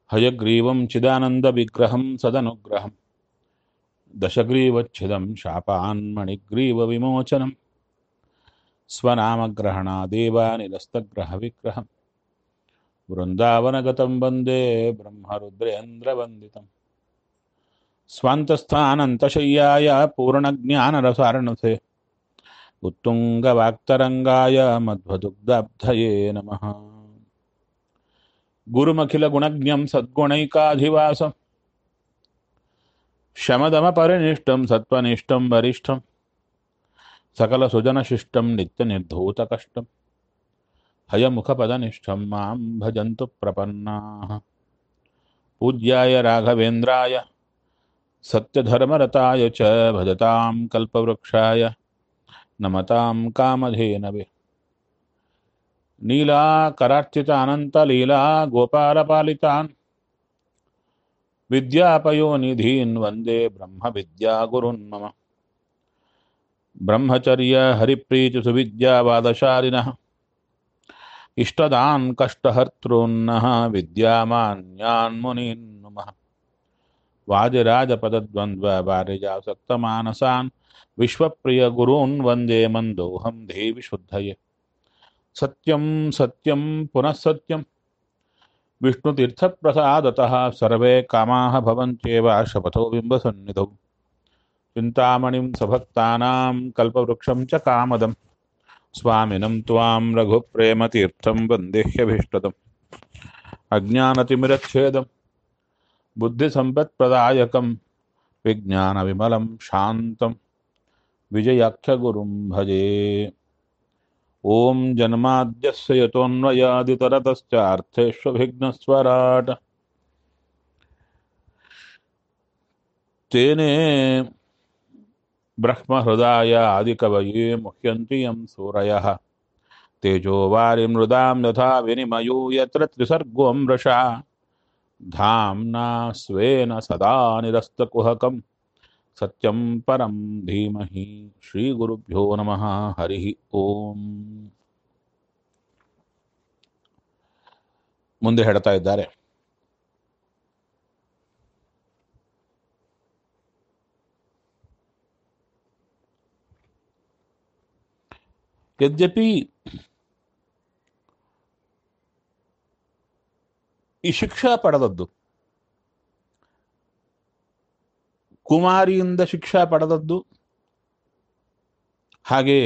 ಹಯಗ್ರೀವಂ ಚಿದಾನಂದವಿಗ್ರಹಂ ಸದನುಗ್ರಹಂ ದಶಗ್ರೀವಚ್ಛಿದಂ ಶಾಪಾನ್ಮಣಿಗ್ರೀವವಿಮೋಚನಂ ಸ್ವನಾಮಗ್ರಹಣಾದೇವ ನಿರಸ್ತಗ್ರಹವಿಗ್ರಹಂ ವೃಂದಾವನಗತಂ ವಂದೇ ಬ್ರಹ್ಮರುದ್ರೇಂದ್ರವಂದಿತಂ ಸ್ವಾಂತಸ್ಥಾನಂತಶಯ್ಯಾಯ ಪೂರ್ಣಜ್ಞಾನರಸಾರಣಸೆ ಉತ್ತುಂಗವಾಕ್ತರಂಗಾಯ ಮಧ್ವದುಗ್ಧಾಬ್ಧಯೇ ನಮಃ. ಗುರುಮಖಿಲಗುಣಜ್ಞಂ ಸದ್ಗುಣೈಕಾಧಿವಾಸಂ ಶಮದಮಪರಿನಿಷ್ಠಂ ಸತ್ವನಿಷ್ಠಂ ವರಿಷ್ಠಂ ಸಕಲಸುಜನಶಿಷ್ಟಂ ನಿತ್ಯನಿರ್ಧೂತಕಷ್ಟಂ ಹಯಮುಖಪದನಿಷ್ಠಂ ಮಾಂ ಭಜಂತು ಪ್ರಪನ್ನಾಃ. ಪೂಜ್ಯಾಯ ರಾಘವೇಂದ್ರಾಯ ಸತ್ಯಧರ್ಮರತಾಯ ಚ ಭಜತಾಂ ಕಲ್ಪವೃಕ್ಷಾಯ ನಮತಾಂ ಕಾಮಧೇನವೇ. ನೀಲಾಕರಾರ್ಚಿತ ಅನಂತಲೀಲಾ ಗೋಪಾಲಪಾಲಿತಾನ್ ವಿದ್ಯಾಪಯೋನಿಧೀನ್ ವಂದೇ ಬ್ರಹ್ಮವಿದ್ಯಾಗುರುನ್ ಮಮ. ಬ್ರಹ್ಮಚರ್ಯ ಹರಿಪ್ರೀತಿ ಸುವಿದ್ಯಾವಾದಶಾಲಿನಃ ಇಷ್ಟದಾನ್ ಕಷ್ಟಹರ್ತॄನ್ನಃ ವಿದ್ಯಾಮಾನ್ಯಾನ್ ಮುನೀನ್ ನಮಃ. ವಾದಿರಾಜಪದದ್ವಂದ್ವ ವಾರಿಜಾಸಕ್ತಮಾನಸಾನ್ ವಿಶ್ವಪ್ರಿಯ ಗುರೂನ್ ವಂದೇ ಮಂದೋಹಂ ದೇವಿ ಶುದ್ಧಯೇ. ಸತ್ಯಂ ಸತ್ಯಂ ಪುನಃ ಸತ್ಯಂ ವಿಷ್ಣುತೀರ್ಥಪ್ರಸಾದತಃ ಸರ್ವೇ ಕಾಮಾಃ ಭವಂತ್ಯೇವ ಶಪಥೋ ಬಿಂಬಸನ್ನಿಧೌ. ಚಿಂತಾಮಣಿಂ ಸಭಕ್ತಾನಾಂ ಕಲ್ಪವೃಕ್ಷಂ ಚ ಕಾಮದಂ ಸ್ವಾಮಿನಂ ತ್ವಾಂ ರಘುಪ್ರೇಮತೀರ್ಥಂ ವಂದೇಹ್ಯಭೀಷ್ಟದಂ. ಅಜ್ಞಾನತಿಮಿರಚ್ಛೇದಂ ಬುದ್ಧಿಸಂಪತ್ಪ್ರದಾಯಕಂ ವಿಜ್ಞಾನವಿಮಲಂ ಶಾಂತಂ ವಿಜಯಾಖ್ಯಗುರುಂ ಭಜೆ. ಓಂ ಜನ್ಮಾದ್ಯಸ್ಯ ಯತೋನ್ವಯಾದಿತರತಶ್ಚಾರ್ಥೇಷ್ವಭಿಘ್ನಸ್ವರಾಟ್ ತೇನೇ ಬ್ರಹ್ಮಹೃದಾಯ ಆದಿಕವಯೇ ಮುಹ್ಯಂತಿ ಯಂ ಸೂರಯಃ. ತೇಜೋವಾರಿ ಮೃದಾಂ ಯಥಾ ವಿನಿಮಯೋ ಯತ್ರ ತ್ರಿಸರ್ಗೋ ಮೃಷಾ. ಧಾಮ್ನಾ ಸ್ವೇನ ಸದಾ ನಿರಸ್ತಕುಹಕಂ ಸತ್ಯಂ ಪರಂ ಧೀಮಹಿ. ಶ್ರೀ ಗುರುಭ್ಯೋ ನಮಃ. ಹರಿ ಓಂ. ಮುಂದೆ ಹೇಳ್ತಾ ಇದ್ದಾರೆ, ಯದ್ಯಪಿ ಈ ಶಿಕ್ಷಾ ಪಡೆದದ್ದು ಕುಮಾರಿಯಿಂದ ಶಿಕ್ಷಾ ಪಡೆದದ್ದು, ಹಾಗೆ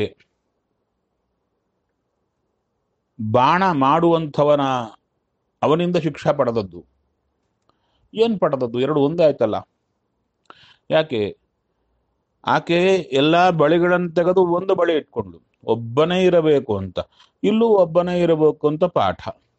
ಬಾಣ ಮಾಡುವಂಥವನ ಅವನಿಂದ ಶಿಕ್ಷಾ ಪಡೆದದ್ದು. ಏನು ಪಡೆದದ್ದು? ಎರಡು ಒಂದೇ ಆಯ್ತಲ್ಲ. ಯಾಕೆ? ಆಕೆ ಎಲ್ಲ ಬಳಿಗಳನ್ನು ತೆಗೆದು ಒಂದು ಬಳಿ ಇಟ್ಕೊಂಡು ಒಬ್ಬನೇ ಇರಬೇಕು ಅಂತ, ಇಲ್ಲೂ ಒಬ್ಬನೇ ಇರಬೇಕು ಅಂತ ಪಾಠ.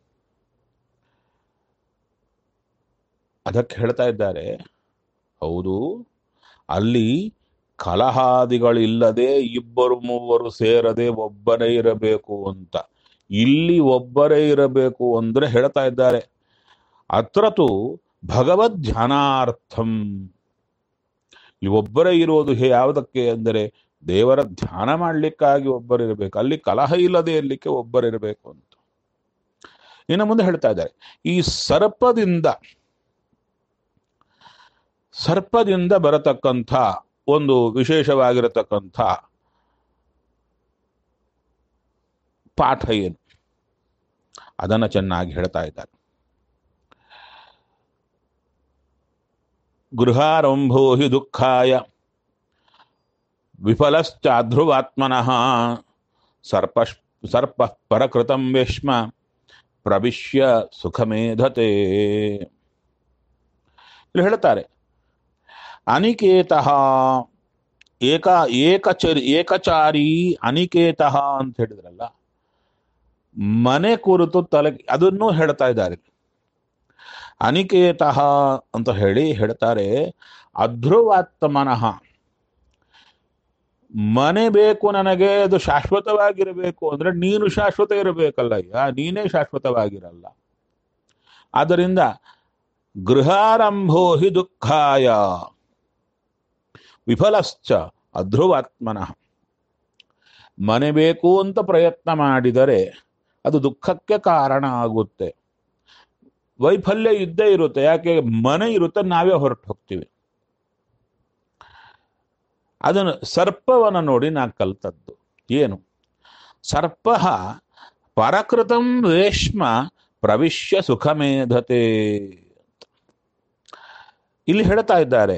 ಅದಕ್ಕೆ ಹೇಳ್ತಾ ಇದ್ದಾರೆ, ಹೌದು, ಅಲ್ಲಿ ಕಲಹಾದಿಗಳಿಲ್ಲದೆ ಇಬ್ಬರು ಮೂವರು ಸೇರದೆ ಒಬ್ಬನೇ ಇರಬೇಕು ಅಂತ. ಇಲ್ಲಿ ಒಬ್ಬರೇ ಇರಬೇಕು ಅಂದ್ರೆ ಹೇಳ್ತಾ ಇದ್ದಾರೆ, ಅತ್ರತು ಭಗವದ್ ಧ್ಯಾನಾರ್ಥಂ. ಇಲ್ಲಿ ಒಬ್ಬರೇ ಇರೋದು ಯಾವುದಕ್ಕೆ ಅಂದರೆ ದೇವರ ಧ್ಯಾನ ಮಾಡಲಿಕ್ಕಾಗಿ ಒಬ್ಬರಿರಬೇಕು. ಅಲ್ಲಿ ಕಲಹ ಇಲ್ಲದೆ ಇರಲಿಕ್ಕೆ ಒಬ್ಬರಿರಬೇಕು ಅಂತ. ಇನ್ನು ಮುಂದೆ ಹೇಳ್ತಾ ಇದ್ದಾರೆ, ಈ ಸರ್ಪದಿಂದ ಬರತಕ್ಕಂಥ ಒಂದು ವಿಶೇಷವಾಗಿರತಕ್ಕಂಥ ಪಾಠ ಏನು, ಅದನ್ನು ಚೆನ್ನಾಗಿ ಹೇಳ್ತಾ ಇದ್ದಾರೆ. ಗೃಹಾರಂಭೋ ಹಿ ದುಃಖಾಯ ವಿಫಲಶ್ಚಾಧ್ರುವಾತ್ಮನಃ ಸರ್ಪ ಪರಕೃತಂ ವೇಶ್ಮ ಪ್ರವಿಶ್ಯ ಸುಖಮೇಧತೆ. ಇಲ್ಲಿ ಹೇಳ್ತಾರೆ, ಅನಿಕೇತಃ ಏಕಚಾರಿ ಅನಿಕೇತಃ ಅಂತ ಹೇಳಿದ್ರಲ್ಲ, ಮನೆ ಕುರಿತು ಅದನ್ನು ಹೇಳ್ತಾ ಇದ್ದಾರೆ. ಅನಿಕೇತಃ ಅಂತ ಹೇಳ್ತಾರೆ, ಅಧ್ರುವಾತ್ಮನಃ, ಮನೆ ಬೇಕು ನನಗೆ, ಅದು ಶಾಶ್ವತವಾಗಿರಬೇಕು ಅಂದ್ರೆ ನೀನು ಶಾಶ್ವತ ಇರಬೇಕಲ್ಲ, ನೀನೇ ಶಾಶ್ವತವಾಗಿರಲ್ಲ. ಆದ್ದರಿಂದ ಗೃಹಾರಂಭೋ ಹಿ ದುಃಖಾಯ ವಿಫಲಶ್ಚ ಅಧ್ರುವಾತ್ಮನಃ. ಮನೆ ಬೇಕು ಅಂತ ಪ್ರಯತ್ನ ಮಾಡಿದರೆ ಅದು ದುಃಖಕ್ಕೆ ಕಾರಣ ಆಗುತ್ತೆ. ವೈಫಲ್ಯ ಇದ್ದೇ ಇರುತ್ತೆ. ಯಾಕೆ? ಮನೆ ಇರುತ್ತೆ, ನಾವೇ ಹೊರಟು ಹೋಗ್ತೀವಿ. ಅದನ್ನು ಸರ್ಪವನ್ನು ನೋಡಿ ನಾ ಕಲ್ತದ್ದು ಏನು? ಸರ್ಪ ಪರಕೃತಂ ರೇಷ್ಮ ಪ್ರವಿಶ್ಯ ಸುಖಮೇಧತೆ. ಇಲ್ಲಿ ಹೇಳ್ತಾ ಇದ್ದಾರೆ,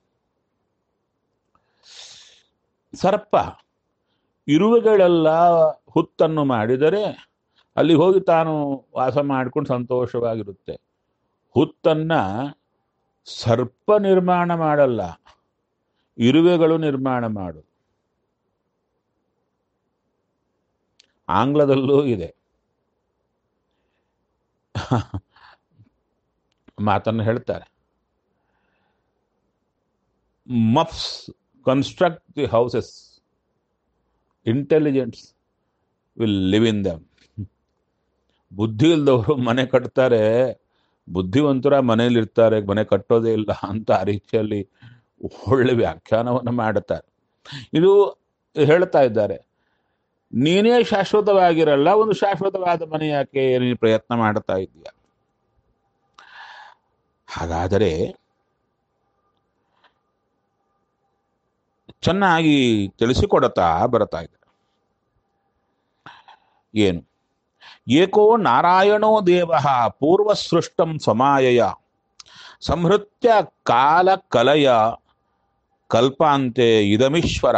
ಸರ್ಪ ಇರುವೆಗಳೆಲ್ಲ ಹುತ್ತನ್ನು ಮಾಡಿದರೆ ಅಲ್ಲಿ ಹೋಗಿ ತಾನು ವಾಸ ಮಾಡ್ಕೊಂಡು ಸಂತೋಷವಾಗಿರುತ್ತೆ. ಹುತ್ತನ್ನ ಸರ್ಪ ನಿರ್ಮಾಣ ಮಾಡಲ್ಲ, ಇರುವೆಗಳು ನಿರ್ಮಾಣ ಮಾಡು. ಆಂಗ್ಲದಲ್ಲೂ ಇದೆ ಮಾತನ್ನು ಹೇಳ್ತಾರೆ, muffs construct the houses, intelligents will live in them. ಬುದ್ಧಿ ಇಲ್ದವರು ಮನೆ ಕಟ್ತಾರೆ, ಬುದ್ಧಿವಂತರ ಮನೆಯಲ್ಲಿರ್ತಾರೆ, ಮನೆ ಕಟ್ಟೋದೇ ಇಲ್ಲ ಅಂತ ಆ ರೀತಿಯಲ್ಲಿ ಒಳ್ಳೆ ವ್ಯಾಖ್ಯಾನವನ್ನು ಮಾಡುತ್ತಾರೆ. ಇದು ಹೇಳ್ತಾ ಇದ್ದಾರೆ, ನೀನೇ ಶಾಶ್ವತವಾಗಿರಲ್ಲ, ಒಂದು ಶಾಶ್ವತವಾದ ಮನೆ ಯಾಕೆ ನೀನು ಪ್ರಯತ್ನ ಮಾಡ್ತಾ ಇದೀಯ? ಹಾಗಾದರೆ ಚೆನ್ನಾಗಿ ತಿಳಿಸಿಕೊಡುತ್ತಾ ಬರ್ತಾ ಇದೆ. ಏನು? ಏಕೋ ನಾರಾಯಣೋ ದೇವ ಪೂರ್ವಸೃಷ್ಟಂ ಸಮಾಯಯ ಸಂಹೃತ್ಯ ಕಾಲ ಕಲಯ ಕಲ್ಪಾಂತೆ ಇದಮೀಶ್ವರ.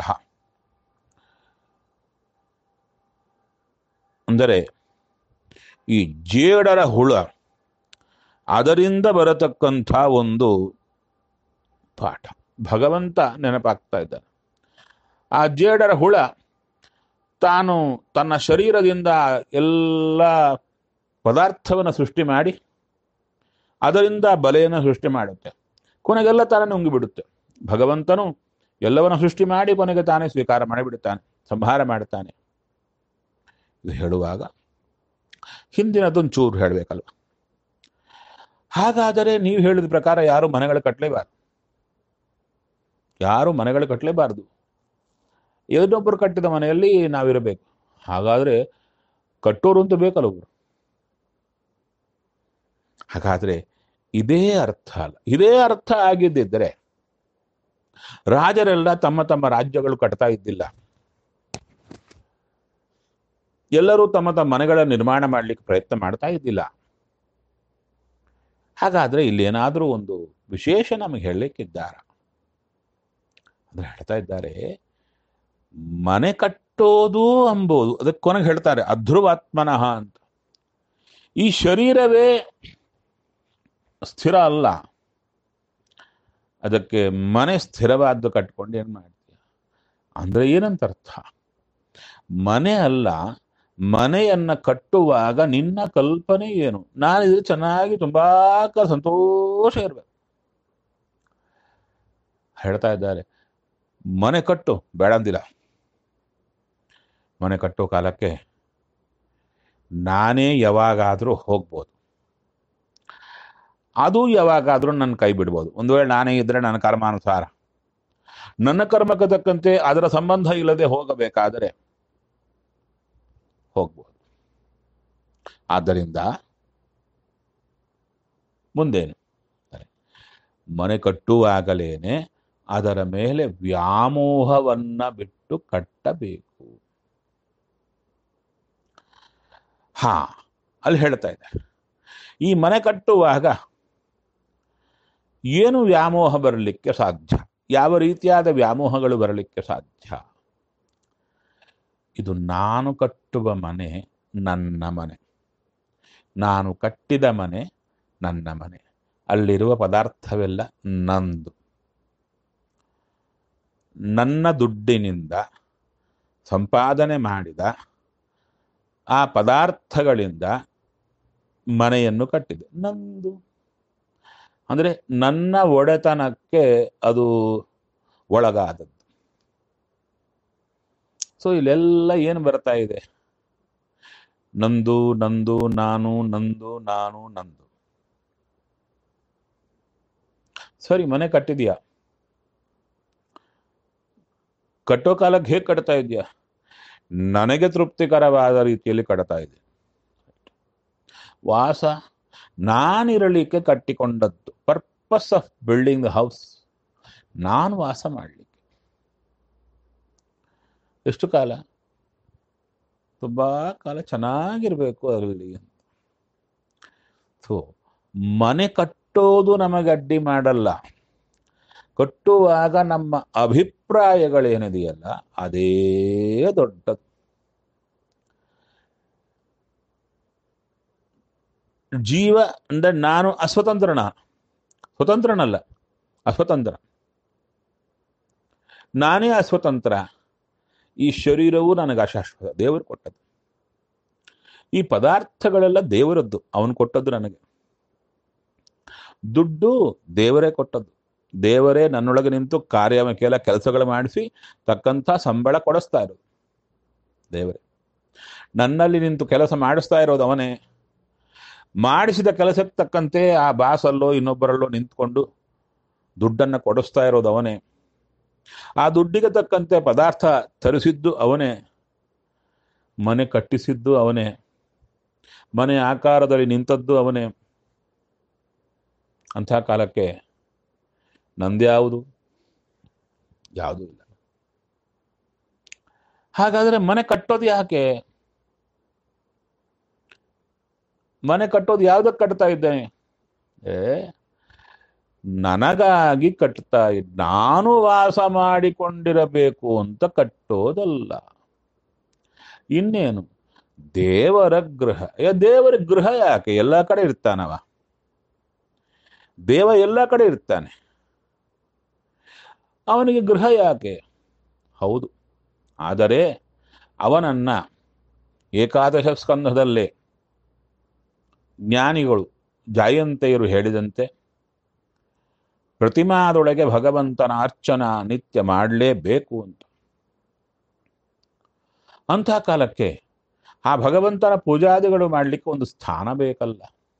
ಅಂದರೆ ಈ ಜೇಡರ ಹುಳ, ಅದರಿಂದ ಬರತಕ್ಕಂಥ ಒಂದು ಪಾಠ ಭಗವಂತ ನೆನಪಾಗ್ತಾ ಇದ್ದಾನೆ. ಆ ಜೇಡರ ಹುಳ ತಾನು ತನ್ನ ಶರೀರದಿಂದ ಎಲ್ಲ ಪದಾರ್ಥವನ್ನು ಸೃಷ್ಟಿ ಮಾಡಿ ಅದರಿಂದ ಬಲೆಯನ್ನು ಸೃಷ್ಟಿ ಮಾಡುತ್ತೆ. ಕೊನೆಗೆಲ್ಲ ತಾನೇ ನುಂಗಿಬಿಡುತ್ತೆ. ಭಗವಂತನು ಎಲ್ಲವನ್ನು ಸೃಷ್ಟಿ ಮಾಡಿ ಕೊನೆಗೆ ತಾನೇ ಸ್ವೀಕಾರ ಮಾಡಿಬಿಡುತ್ತಾನೆ, ಸಂಹಾರ ಮಾಡುತ್ತಾನೆ. ಇದು ಹೇಳುವಾಗ ಹಿಂದಿನದೊಂದು ಚೂರು ಹೇಳಬೇಕಲ್ವ. ಹಾಗಾದರೆ ನೀವು ಹೇಳಿದ ಪ್ರಕಾರ ಯಾರು ಮನೆಗಳು ಕಟ್ಟಲೇಬಾರ್ದು, ಯಾರು ಮನೆಗಳು ಕಟ್ಟಲೇಬಾರ್ದು. ಏನೊಬ್ಬರು ಕಟ್ಟಿದ ಮನೆಯಲ್ಲಿ ನಾವಿರಬೇಕು. ಹಾಗಾದ್ರೆ ಕಟ್ಟೋರು ಅಂತೂ ಬೇಕಲ್ಲ ಒಬ್ರು. ಹಾಗಾದ್ರೆ ಇದೇ ಅರ್ಥ ಅಲ್ಲ. ಇದೇ ಅರ್ಥ ಆಗಿದ್ದಿದ್ರೆ ರಾಜರೆಲ್ಲ ತಮ್ಮ ತಮ್ಮ ರಾಜ್ಯಗಳು ಕಟ್ತಾ ಇದ್ದಿಲ್ಲ, ಎಲ್ಲರೂ ತಮ್ಮ ತಮ್ಮ ಮನೆಗಳ ನಿರ್ಮಾಣ ಮಾಡ್ಲಿಕ್ಕೆ ಪ್ರಯತ್ನ ಮಾಡ್ತಾ ಇದ್ದಿಲ್ಲ. ಹಾಗಾದ್ರೆ ಇಲ್ಲೇನಾದ್ರೂ ಒಂದು ವಿಶೇಷ ನಮಗೆ ಹೇಳಲಿಕ್ಕಿದ್ದಾರೆ. ಅಂದ್ರೆ ಹೇಳ್ತಾ ಇದ್ದಾರೆ, ಮನೆ ಕಟ್ಟೋದು ಅಂಬೋದು ಅದಕ್ಕೆ ಕೊನೆಗೆ ಹೇಳ್ತಾರೆ ಅಧ್ರುವಾತ್ಮನಃ ಅಂತ. ಈ ಶರೀರವೇ ಸ್ಥಿರ ಅಲ್ಲ, ಅದಕ್ಕೆ ಮನೆ ಸ್ಥಿರವಾದ್ದು ಕಟ್ಕೊಂಡು ಏನ್ ಮಾಡ್ತೀಯ ಅಂದ್ರೆ ಏನಂತ ಅರ್ಥ? ಮನೆ ಅಲ್ಲ, ಮನೆಯನ್ನ ಕಟ್ಟುವಾಗ ನಿನ್ನ ಕಲ್ಪನೆ ಏನು? ನಾನಿದ್ರೆ ಚೆನ್ನಾಗಿ ತುಂಬಾ ಸಂತೋಷ ಇರ್ಬೇಕು. ಹೇಳ್ತಾ ಇದ್ದಾರೆ, ಮನೆ ಕಟ್ಟು ಬೇಡ ಅಂದಿಲ್ಲ. ಮನೆ ಕಟ್ಟೋ ಕಾಲಕ್ಕೆ ನಾನೇ ಯಾವಾಗಾದ್ರೂ ಹೋಗ್ಬೋದು, ಅದು ಯಾವಾಗಾದ್ರೂ ನನ್ನ ಕೈ ಬಿಡ್ಬೋದು. ಒಂದು ವೇಳೆ ನಾನೇ ಇದ್ರೆ ನನ್ನ ಕರ್ಮಾನುಸಾರ, ನನ್ನ ಕರ್ಮಕ್ಕೆ ತಕ್ಕಂತೆ ಅದರ ಸಂಬಂಧ ಇಲ್ಲದೆ ಹೋಗಬೇಕಾದರೆ ಹೋಗ್ಬೋದು. ಆದ್ದರಿಂದ ಮುಂದೇನು, ಮನೆ ಕಟ್ಟುವಾಗಲೇನೆ ಅದರ ಮೇಲೆ ವ್ಯಾಮೋಹವನ್ನ ಬಿಟ್ಟು ಕಟ್ಟಬೇಕು. ಅಲ್ಲಿ ಹೇಳ್ತಾ ಇದೆ, ಈ ಮನೆ ಕಟ್ಟುವಾಗ ಏನು ವ್ಯಾಮೋಹ ಬರಲಿಕ್ಕೆ ಸಾಧ್ಯ? ಯಾವ ರೀತಿಯಾದ ವ್ಯಾಮೋಹಗಳು ಬರಲಿಕ್ಕೆ ಸಾಧ್ಯ? ಇದು ನಾನು ಕಟ್ಟುವ ಮನೆ ನನ್ನ ಮನೆ, ನಾನು ಕಟ್ಟಿದ ಮನೆ ನನ್ನ ಮನೆ, ಅಲ್ಲಿರುವ ಪದಾರ್ಥವೆಲ್ಲ ನಂದು. ನನ್ನ ದುಡ್ಡಿನಿಂದ ಸಂಪಾದನೆ ಮಾಡಿದ ಆ ಪದಾರ್ಥಗಳಿಂದ ಮನೆಯನ್ನು ಕಟ್ಟಿದೆ, ನಂದು. ಅಂದ್ರೆ ನನ್ನ ಒಡೆತನಕ್ಕೆ ಅದು ಒಳಗಾದದ್ದು. ಸೊ ಇಲ್ಲೆಲ್ಲ ಏನು ಬರ್ತಾ ಇದೆ? ನಂದು ನಂದು ನಾನು, ನಂದು ನಾನು ನಂದು. ಸರಿ, ಮನೆ ಕಟ್ಟಿದ್ಯಾ, ಕಟ್ಟೋ ಕಾಲಕ್ಕೆ ಹೇಗೆ ಕಟ್ತಾ ಇದೆಯಾ? ನನಗೆ ತೃಪ್ತಿಕರವಾದ ರೀತಿಯಲ್ಲಿ ಕಟ್ತಾ ಇದೆ. ವಾಸ ನಾನಿರಲಿಕ್ಕೆ ಕಟ್ಟಿಕೊಂಡದ್ದು. Purpose of building the house, ನಾನು ವಾಸ ಮಾಡಲಿಕ್ಕೆ. ಎಷ್ಟು ಕಾಲ? ತುಂಬಾ ಕಾಲ ಚೆನ್ನಾಗಿರ್ಬೇಕು ಅಲ್ಲಿ. ಸೊ ಮನೆ ಕಟ್ಟೋದು ನಮಗೆ ಅಡ್ಡಿ ಮಾಡಲ್ಲ. ಕಟ್ಟುವಾಗ ನಮ್ಮ ಅಭಿಪ್ರಾಯಗಳೇನಿದೆಯಲ್ಲ ಅದೇ ದೊಡ್ಡದು. ಜೀವ ಅಂದ್ರೆ ನಾನು ಸ್ವತಂತ್ರನಲ್ಲ, ಅಸ್ವತಂತ್ರ. ನಾನೇ ಅಸ್ವತಂತ್ರ. ಈ ಶರೀರವು ನನಗೆ ಅಶಾಶ್ವತ, ದೇವರು ಕೊಟ್ಟದ್ದು. ಈ ಪದಾರ್ಥಗಳೆಲ್ಲ ದೇವರದ್ದು, ಅವನು ಕೊಟ್ಟದ್ದು ನನಗೆ. ದುಡ್ಡು ದೇವರೇ ಕೊಟ್ಟದ್ದು. ದೇವರೇ ನನ್ನೊಳಗೆ ನಿಂತು ಕೆಲಸಗಳು ಮಾಡಿಸಿ ತಕ್ಕಂಥ ಸಂಬಳ ಕೊಡಿಸ್ತಾ ಇರೋದು ದೇವರೇ. ನನ್ನಲ್ಲಿ ನಿಂತು ಕೆಲಸ ಮಾಡಿಸ್ತಾ ಇರೋದು ಅವನೇ. ಮಾಡಿಸಿದ ಕೆಲಸಕ್ಕೆ ತಕ್ಕಂತೆ ಆ ಬಾಸಲ್ಲೋ ಇನ್ನೊಬ್ಬರಲ್ಲೋ ನಿಂತ್ಕೊಂಡು ದುಡ್ಡನ್ನು ಕೊಡಿಸ್ತಾ ಇರೋದು ಅವನೇ. ಆ ದುಡ್ಡಿಗೆ ತಕ್ಕಂತೆ ಪದಾರ್ಥ ತರಿಸಿದ್ದು ಅವನೇ. ಮನೆ ಕಟ್ಟಿಸಿದ್ದು ಅವನೇ. ಮನೆ ಆಕಾರದಲ್ಲಿ ನಿಂತದ್ದು ಅವನೇ. ಅಂಥ ಕಾಲಕ್ಕೆ ನಂದ್ಯಾವುದು? ಯಾವುದೂ ಇಲ್ಲ. ಹಾಗಾದ್ರೆ ಮನೆ ಕಟ್ಟೋದು ಯಾಕೆ? ಮನೆ ಕಟ್ಟೋದು ಯಾವುದಕ್ಕೆ ಕಟ್ತಾ ಇದ್ದೇನೆ? ನನಗಾಗಿ ಕಟ್ತಾ ನಾನು ವಾಸ ಮಾಡಿಕೊಂಡಿರಬೇಕು ಅಂತ ಕಟ್ಟೋದಲ್ಲ. ಇನ್ನೇನು? ದೇವರ ಗೃಹ. ದೇವರ ಗೃಹ ಯಾಕೆ? ಎಲ್ಲ ಕಡೆ ಇರ್ತಾನವ ದೇವ, ಎಲ್ಲ ಕಡೆ ಇರ್ತಾನೆ. ಅವನಿಗೆ ಗೃಹ ಯಾಕೆ? ಹೌದು. ಆದರೆ ಅವನನ್ನ ಏಕಾದಶ ಸ್ಕಂಧದಲ್ಲೇ ಜ್ಞಾನಿಗಳು ಜಾಯಂತೆಯರು ಹೇಳಿದಂತೆ ಪ್ರತಿಮಾದೊಳಗೆ ಭಗವಂತನ ಅರ್ಚನಾ ನಿತ್ಯ ಮಾಡಲೇಬೇಕು ಅಂತ. ಅಂಥ ಕಾಲಕ್ಕೆ ಆ ಭಗವಂತನ ಪೂಜಾದಿಗಳು ಮಾಡಲಿಕ್ಕೆ ಒಂದು ಸ್ಥಾನ ಬೇಕಲ್ಲ.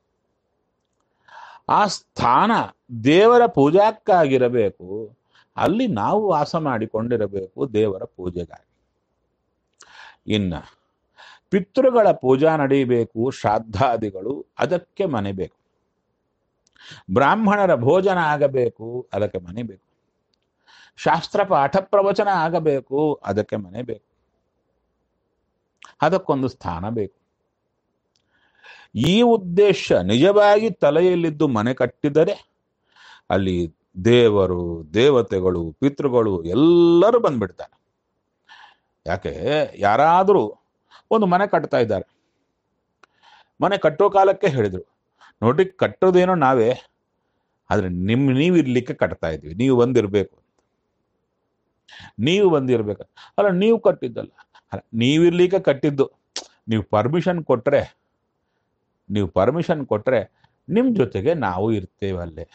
ಆ ಸ್ಥಾನ ದೇವರ ಪೂಜಾಕ್ಕಾಗಿರಬೇಕು. ಅಲ್ಲಿ ನಾವು ವಾಸ ಮಾಡಿಕೊಂಡಿರಬೇಕು ದೇವರ ಪೂಜೆಗಾಗಿ. ಇನ್ನ ಪಿತೃಗಳ ಪೂಜಾ ನಡೀಬೇಕು, ಶ್ರಾದ್ದಾದಿಗಳು, ಅದಕ್ಕೆ ಮನೆ ಬೇಕು. ಬ್ರಾಹ್ಮಣರ ಭೋಜನ ಆಗಬೇಕು, ಅದಕ್ಕೆ ಮನೆ ಬೇಕು. ಶಾಸ್ತ್ರ ಪಾಠ ಪ್ರವಚನ ಆಗಬೇಕು, ಅದಕ್ಕೆ ಮನೆ ಬೇಕು. ಅದಕ್ಕೊಂದು ಸ್ಥಾನ ಬೇಕು. ಈ ಉದ್ದೇಶ ನಿಜವಾಗಿ ತಲೆಯಲ್ಲಿದ್ದು ಮನೆ ಕಟ್ಟಿದರೆ ಅಲ್ಲಿ ದೇವರು, ದೇವತೆಗಳು, ಪಿತೃಗಳು ಎಲ್ಲರೂ ಬಂದ್ಬಿಡ್ತಾರೆ. ಯಾಕೆ? ಯಾರಾದರೂ ಒಂದು ಮನೆ ಕಟ್ತಾ ಇದ್ದಾರೆ. ಮನೆ ಕಟ್ಟೋ ಕಾಲಕ್ಕೆ ಹೇಳಿದ್ರು, ನೋಡಿ ಕಟ್ಟೋದೇನೋ ನಾವೇ, ಆದ್ರೆ ನೀವಿರ್ಲಿಕ್ಕೆ ಕಟ್ತಾ ಇದ್ವಿ, ನೀವು ಬಂದಿರ್ಬೇಕು. ನೀವು ಬಂದಿರ್ಬೇಕು. ಅಲ್ಲ, ನೀವು ಕಟ್ಟಿದ್ದಲ್ಲ, ಅಲ್ಲ ನೀವಿರ್ಲಿಕ್ಕೆ ಕಟ್ಟಿದ್ದು. ನೀವು ಪರ್ಮಿಷನ್ ಕೊಟ್ರೆ ನಿಮ್ಮ ಜೊತೆಗೆ ನಾವು ಇರ್ತೇವೆ. ಅಲ್ಲೇ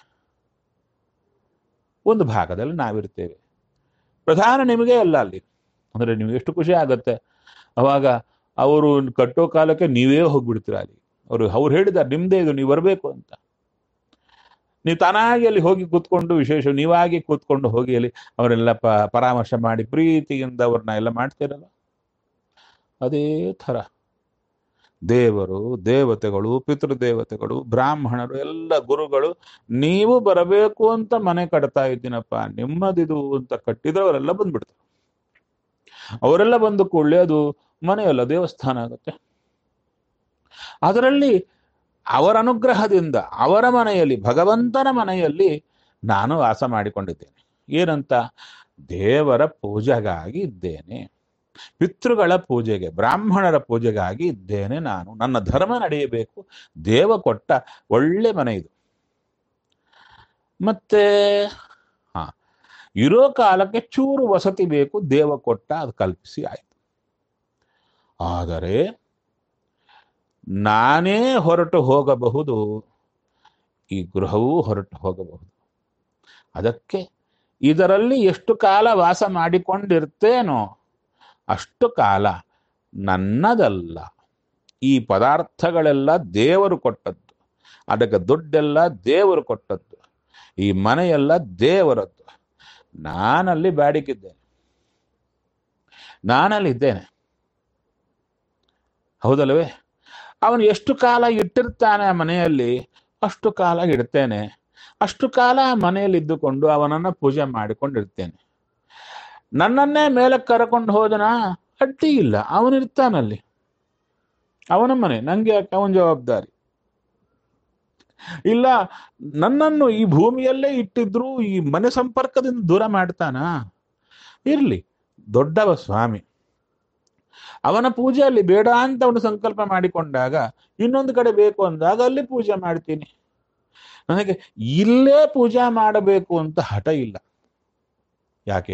ಒಂದು ಭಾಗದಲ್ಲಿ ನಾವಿರ್ತೇವೆ. ಪ್ರಧಾನ ನಿಮಗೆ ಅಲ್ಲ ಅಲ್ಲಿ. ಅಂದ್ರೆ ನಿಮ್ಗೆ ಎಷ್ಟು ಖುಷಿ ಆಗತ್ತೆ ಅವಾಗ. ಅವರು ಕಟ್ಟೋ ಕಾಲಕ್ಕೆ ನೀವೇ ಹೋಗ್ಬಿಡ್ತೀರ ಅಲ್ಲಿ. ಅವ್ರು ಹೇಳಿದ್ದಾರೆ ನಿಮ್ದೇ ಇದು, ನೀವು ಬರಬೇಕು ಅಂತ. ನೀವು ತಾನಾಗಿ ಅಲ್ಲಿ ಹೋಗಿ ಕೂತ್ಕೊಂಡು, ವಿಶೇಷ ನೀವಾಗಿ ಕೂತ್ಕೊಂಡು ಹೋಗಿ ಅಲ್ಲಿ ಅವರೆಲ್ಲ ಪರಾಮರ್ಶೆ ಮಾಡಿ ಪ್ರೀತಿಯಿಂದ ಅವ್ರನ್ನ ಎಲ್ಲ ಮಾಡ್ತೀರಲ್ಲ. ಅದೇ ಥರ ದೇವರು, ದೇವತೆಗಳು, ಪಿತೃದೇವತೆಗಳು, ಬ್ರಾಹ್ಮಣರು, ಎಲ್ಲ ಗುರುಗಳು, ನೀವು ಬರಬೇಕು ಅಂತ ಮನೆ ಕಟ್ತಾ ಇದ್ದೀನಪ್ಪ, ನಿಮ್ಮದಿದು ಅಂತ ಕಟ್ಟಿದ್ರೆ ಅವರೆಲ್ಲ ಬಂದ್ಬಿಡ್ತಾರೆ. ಅವರೆಲ್ಲ ಬಂದು ಕೂಡಲೇ ಅದು ಮನೆಯಲ್ಲ, ದೇವಸ್ಥಾನ ಆಗುತ್ತೆ. ಅದರಲ್ಲಿ ಅವರ ಅನುಗ್ರಹದಿಂದ ಅವರ ಮನೆಯಲ್ಲಿ, ಭಗವಂತನ ಮನೆಯಲ್ಲಿ ನಾನು ವಾಸ ಮಾಡಿಕೊಂಡಿದ್ದೇನೆ. ಏನಂತ? ದೇವರ ಪೂಜೆಗಾಗಿ ಇದ್ದೇನೆ, ಪಿತೃಗಳ ಪೂಜೆಗೆ, ಬ್ರಾಹ್ಮಣರ ಪೂಜೆಗಾಗಿ ಇದ್ದೇನೆ. ನಾನು ನನ್ನ ಧರ್ಮ ನಡೆಯಬೇಕು. ದೇವ ಕೊಟ್ಟ ಒಳ್ಳೆ ಮನೆ ಇದು. ಮತ್ತೆ ಇರೋ ಕಾಲಕ್ಕೆ ಚೂರು ವಸತಿ ಬೇಕು, ದೇವ ಕೊಟ್ಟ, ಅದು ಕಲ್ಪಿಸಿ ಆಯ್ತು. ಆದರೆ ನಾನೇ ಹೊರಟು ಹೋಗಬಹುದು, ಈ ಗೃಹವೂ ಹೊರಟು ಹೋಗಬಹುದು. ಅದಕ್ಕೆ ಇದರಲ್ಲಿ ಎಷ್ಟು ಕಾಲ ವಾಸ ಮಾಡಿಕೊಂಡಿರ್ತೇನೋ ಅಷ್ಟು ಕಾಲ ನನ್ನದಲ್ಲ. ಈ ಪದಾರ್ಥಗಳೆಲ್ಲ ದೇವರು ಕೊಟ್ಟದ್ದು, ಅದಕ್ಕೆ ದುಡ್ಡೆಲ್ಲ ದೇವರು ಕೊಟ್ಟದ್ದು, ಈ ಮನೆಯೆಲ್ಲ ದೇವರದ್ದು. ನಾನಲ್ಲಿ ಬಾಡಿಕಿದ್ದೇನೆ, ನಾನಲ್ಲಿದ್ದೇನೆ. ಹೌದಲ್ವೇ? ಅವನು ಎಷ್ಟು ಕಾಲ ಇಟ್ಟಿರ್ತಾನೆ ಆ ಮನೆಯಲ್ಲಿ ಅಷ್ಟು ಕಾಲ ಇಡ್ತೇನೆ, ಅಷ್ಟು ಕಾಲ ಆ ಮನೆಯಲ್ಲಿ ಇದ್ದುಕೊಂಡು ಅವನನ್ನ ಪೂಜೆ ಮಾಡಿಕೊಂಡಿರ್ತೇನೆ. ನನ್ನನ್ನೇ ಮೇಲಕ್ಕೆ ಕರ್ಕೊಂಡು ಹೋದನ, ಅಡ್ಡಿ ಇಲ್ಲ, ಅವನಿರ್ತಾನಲ್ಲಿ, ಅವನ ಮನೆ, ನಂಗೆ ಯಾಕೆ ಅವನ ಜವಾಬ್ದಾರಿ ಇಲ್ಲ. ನನ್ನನ್ನು ಈ ಭೂಮಿಯಲ್ಲೇ ಇಟ್ಟಿದ್ರು ಈ ಮನೆ ಸಂಪರ್ಕದಿಂದ ದೂರ ಮಾಡ್ತಾನ, ಇರ್ಲಿ, ದೊಡ್ಡವ ಸ್ವಾಮಿ, ಅವನ ಪೂಜೆಯಲ್ಲಿ ಬೇಡ ಅಂತ ಅವನು ಸಂಕಲ್ಪ ಮಾಡಿಕೊಂಡಾಗ ಇನ್ನೊಂದು ಕಡೆ ಬೇಕು ಅಂದಾಗ ಅಲ್ಲಿ ಪೂಜೆ ಮಾಡ್ತೀನಿ. ನನಗೆ ಇಲ್ಲೇ ಪೂಜೆ ಮಾಡಬೇಕು ಅಂತ ಹಠ ಇಲ್ಲ. ಯಾಕೆ?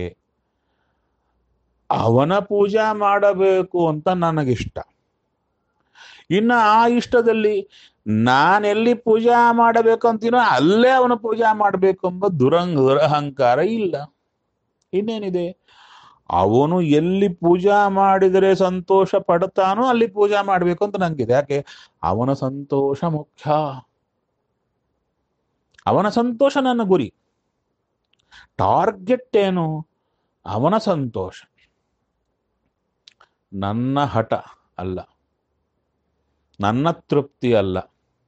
ಅವನ ಪೂಜೆ ಮಾಡಬೇಕು ಅಂತ ನನಗಿಷ್ಟ. ಇನ್ನು ಆ ಇಷ್ಟದಲ್ಲಿ ನಾನೆಲ್ಲಿ ಪೂಜಾ ಮಾಡಬೇಕು ಅಂತೀನೋ ಅಲ್ಲೇ ಅವನ ಪೂಜಾ ಮಾಡಬೇಕು ಎಂಬ ದುರಹಂಕಾರ ಇಲ್ಲ. ಇನ್ನೇನಿದೆ? ಅವನು ಎಲ್ಲಿ ಪೂಜಾ ಮಾಡಿದರೆ ಸಂತೋಷ ಪಡ್ತಾನೋ ಅಲ್ಲಿ ಪೂಜಾ ಮಾಡಬೇಕು ಅಂತ ನಂಗಿದೆ. ಯಾಕೆ? ಅವನ ಸಂತೋಷ ಮುಖ್ಯ. ಅವನ ಸಂತೋಷ ನನ್ನ ಗುರಿ. ಟಾರ್ಗೆಟ್ ಏನು? ಅವನ ಸಂತೋಷ, ನನ್ನ ಹಠ ಅಲ್ಲ, ನನ್ನ ತೃಪ್ತಿ ಅಲ್ಲ.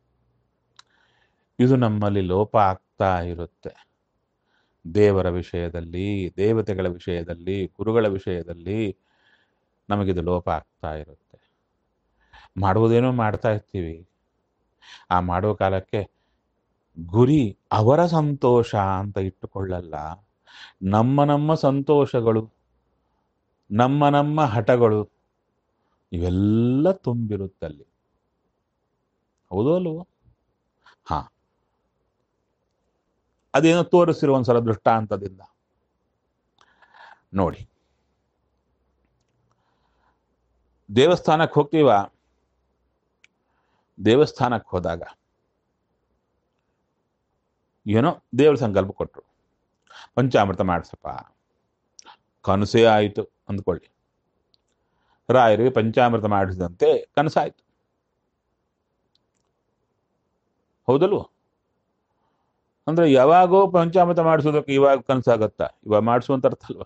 ಇದು ನಮ್ಮಲ್ಲಿ ಲೋಪ ಆಗ್ತಾ ಇರುತ್ತೆ. ದೇವರ ವಿಷಯದಲ್ಲಿ, ದೇವತೆಗಳ ವಿಷಯದಲ್ಲಿ, ಗುರುಗಳ ವಿಷಯದಲ್ಲಿ ನಮಗಿದು ಲೋಪ ಆಗ್ತಾ ಇರುತ್ತೆ. ಮಾಡುವುದೇನೋ ಮಾಡ್ತಾ ಇರ್ತೀವಿ, ಆ ಮಾಡುವ ಕಾಲಕ್ಕೆ ಗುರಿ ಅವರ ಸಂತೋಷ ಅಂತ ಇಟ್ಟುಕೊಳ್ಳಲ್ಲ. ನಮ್ಮ ಸಂತೋಷಗಳು, ನಮ್ಮ ಹಠಗಳು ಇವೆಲ್ಲ ತುಂಬಿರುತ್ತಲ್ಲಿ. ಹೌದು ಅಲ್ವೋ? ಹಾ, ಅದೇನೋ ತೋರಿಸಿರುವ ಒಂದ್ಸಲ ದೃಷ್ಟಾಂತದಿಂದ ನೋಡಿ. ದೇವಸ್ಥಾನಕ್ಕೆ ಹೋಗ್ತೀವ, ದೇವಸ್ಥಾನಕ್ಕೆ ಹೋದಾಗ ಏನೋ ದೇವ್ರ ಸಂಕಲ್ಪ ಕೊಟ್ಟರು, ಪಂಚಾಮೃತ ಮಾಡಿಸಪ್ಪ, ಕನಸೇ ಆಯಿತು ಅಂದ್ಕೊಳ್ಳಿ. ರಾಯರಿಗೆ ಪಂಚಾಮೃತ ಮಾಡಿಸಿದಂತೆ ಕನಸಾಯ್ತು. ಹೌದಲ್ವ? ಅಂದ್ರೆ ಯಾವಾಗೋ ಪಂಚಾಮೃತ ಮಾಡಿಸೋದಕ್ಕೆ ಇವಾಗ ಕನಸಾಗತ್ತಾ? ಇವಾಗ ಮಾಡಿಸುವಂತ ಅರ್ಥ ಅಲ್ವ?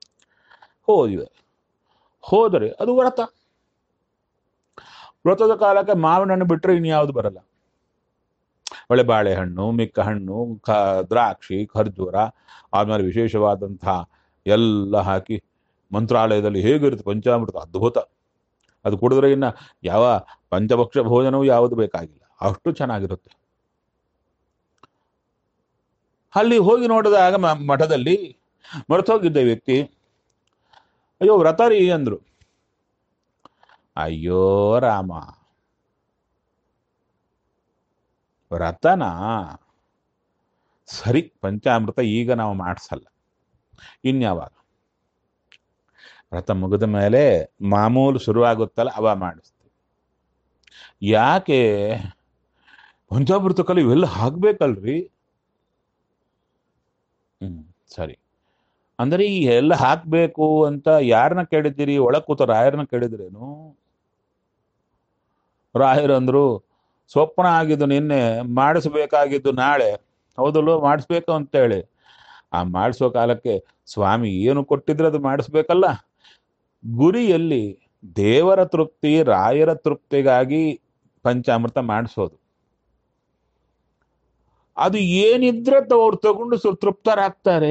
ಹೋದರೆ ಅದು ವ್ರತ. ವ್ರತದ ಕಾಲಕ್ಕೆ ಮಾವಿನ ಹಣ್ಣು ಬಿಟ್ಟರೆ ಇನ್ಯಾವುದು ಬರಲ್ಲ. ಒಳ್ಳೆ ಬಾಳೆಹಣ್ಣು, ಮಿಕ್ಕ ಹಣ್ಣು, ದ್ರಾಕ್ಷಿ, ಖರ್ಜೂರ, ಆದ್ಮೇಲೆ ವಿಶೇಷವಾದಂತಹ ಎಲ್ಲ ಹಾಕಿ ಮಂತ್ರಾಲಯದಲ್ಲಿ ಹೇಗಿರುತ್ತೆ ಪಂಚಾಮೃತ, ಅದ್ಭುತ. ಅದು ಕುಡಿದ್ರೆ ಇನ್ನ ಯಾವ ಪಂಚಭಕ್ಷ ಭೋಜನವೂ ಯಾವುದು ಬೇಕಾಗಿಲ್ಲ, ಅಷ್ಟು ಚೆನ್ನಾಗಿರುತ್ತೆ. ಅಲ್ಲಿ ಹೋಗಿ ನೋಡಿದಾಗ ಮಠದಲ್ಲಿ ಮರೆತೋಗಿದ್ದ ವ್ಯಕ್ತಿ, ಅಯ್ಯೋ ವ್ರತ ರೀ ಅಂದ್ರು. ಅಯ್ಯೋ ರಾಮ, ವ್ರತನಾ? ಸರಿ, ಪಂಚಾಮೃತ ಈಗ ನಾವು ಮಾಡಿಸಲ್ಲ, ಇನ್ಯಾವಾಗ? ವ್ರತ ಮುಗಿದ ಮೇಲೆ ಮಾಮೂಲು ಶುರುವಾಗುತ್ತಲ್ಲ ಅವ ಮಾಡಿಸ್ತೀವಿ. ಯಾಕೆ? ಪಂಚಾಮೃತಕ್ಕಲ್ಲಿ ಇವೆಲ್ಲ ಹಾಕ್ಬೇಕಲ್ರಿ. ಸರಿ, ಅಂದ್ರೆ ಈ ಎಲ್ಲ ಹಾಕ್ಬೇಕು ಅಂತ ಯಾರನ್ನ ಕೇಳಿದ್ದೀರಿ? ಒಳಗ್ ಕೂತ ರಾಯರನ್ನ ಕೇಳಿದ್ರೇನು? ರಾಯರಂದ್ರು, ಸ್ವಪ್ನ ಆಗಿದ್ದು ನಿನ್ನೆ, ಮಾಡಿಸ್ಬೇಕಾಗಿದ್ದು ನಾಳೆ. ಹೌದಲ್ಲೋ? ಮಾಡಿಸ್ಬೇಕು ಅಂತೇಳಿ ಆ ಮಾಡಿಸೋ ಕಾಲಕ್ಕೆ ಸ್ವಾಮಿ ಏನು ಕೊಟ್ಟಿದ್ರೆ ಅದು ಮಾಡಿಸ್ಬೇಕಲ್ಲ. ಗುರಿಯಲ್ಲಿ ದೇವರ ತೃಪ್ತಿ, ರಾಯರ ತೃಪ್ತಿಗಾಗಿ ಪಂಚಾಮೃತ ಮಾಡಿಸೋದು. ಅದು ಏನಿದ್ರೆ ಅವ್ರು ತಗೊಂಡು ತೃಪ್ತರಾಗ್ತಾರೆ.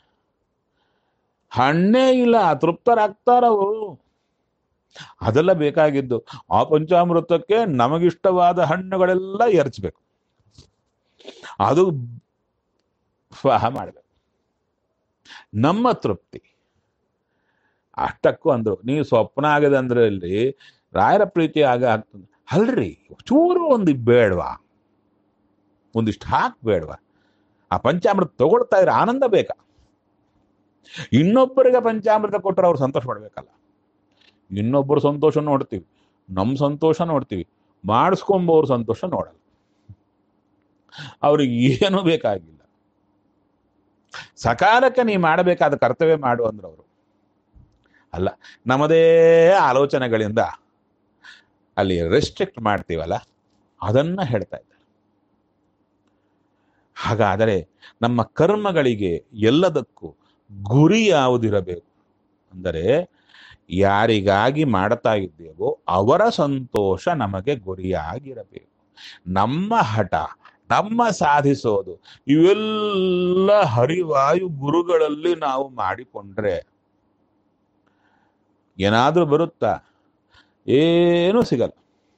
ಹಣ್ಣೇ ಇಲ್ಲ, ತೃಪ್ತರಾಗ್ತಾರವರು. ಅದೆಲ್ಲ ಬೇಕಾಗಿದ್ದು ಆ ಪಂಚಾಮೃತಕ್ಕೆ ನಮಗಿಷ್ಟವಾದ ಹಣ್ಣುಗಳೆಲ್ಲ ಎರಚಬೇಕು, ಅದು ಸ್ವಾಹ ಮಾಡಬೇಕು, ನಮ್ಮ ತೃಪ್ತಿ. ಅಷ್ಟಕ್ಕೂ ಅಂದ್ರು, ನೀವು ಸ್ವಪ್ನ ಆಗಿದೆ ಅಂದ್ರೆ ಇಲ್ಲಿ ರಾಯರ ಪ್ರೀತಿ ಆಗ್ತದೆ ಅಲ್ರಿ. ಚೂರು ಒಂದು ಬೇಡವಾ? ಒಂದಿಷ್ಟು ಬೇಡವಾ? ಆ ಪಂಚಾಮೃತ ತಗೊಳ್ತಾ ಇದ್ರೆ ಆನಂದ ಬೇಕಾ? ಇನ್ನೊಬ್ಬರಿಗೆ ಪಂಚಾಮೃತ ಕೊಟ್ಟರೆ ಅವ್ರು ಸಂತೋಷ ಪಡ್ಬೇಕಲ್ಲ. ಇನ್ನೊಬ್ಬರು ಸಂತೋಷ ನೋಡ್ತೀವಿ, ನಮ್ಮ ಸಂತೋಷ ನೋಡ್ತೀವಿ, ಮಾಡಿಸ್ಕೊಂಬೋರು ಸಂತೋಷ ನೋಡಲ್ಲ. ಅವ್ರಿಗೆ ಏನೂ ಬೇಕಾಗಿಲ್ಲ. ಸಕಾಲಕ್ಕೆ ನೀ ಮಾಡಬೇಕಾದ ಕರ್ತವ್ಯ ಮಾಡು ಅಂದ್ರೆ ಅವರು ಅಲ್ಲ. ನಮ್ಮದೇ ಆಲೋಚನೆಗಳಿಂದ ಅಲ್ಲಿ ರೆಸ್ಟ್ರಿಕ್ಟ್ ಮಾಡ್ತೀವಲ್ಲ, ಅದನ್ನ ಹೇಳ್ತಾ ಇದ್ದಾರೆ. ಹಾಗಾದರೆ ನಮ್ಮ ಕರ್ಮಗಳಿಗೆ ಎಲ್ಲದಕ್ಕೂ ಗುರಿ ಯಾವುದಿರಬೇಕು ಅಂದರೆ, ಯಾರಿಗಾಗಿ ಮಾಡ್ತಾ ಇದ್ದೇವೋ ಅವರ ಸಂತೋಷ ನಮಗೆ ಗುರಿಯಾಗಿರಬೇಕು. ನಮ್ಮ ಹಠ, ನಮ್ಮ ಸಾಧಿಸೋದು ಇವೆಲ್ಲ ಹರಿವಾಯು ಗುರುಗಳಲ್ಲಿ ನಾವು ಮಾಡಿಕೊಂಡ್ರೆ ಏನಾದ್ರೂ ಬರುತ್ತಾ? ಏನೂ ಸಿಗಲ್ಲ.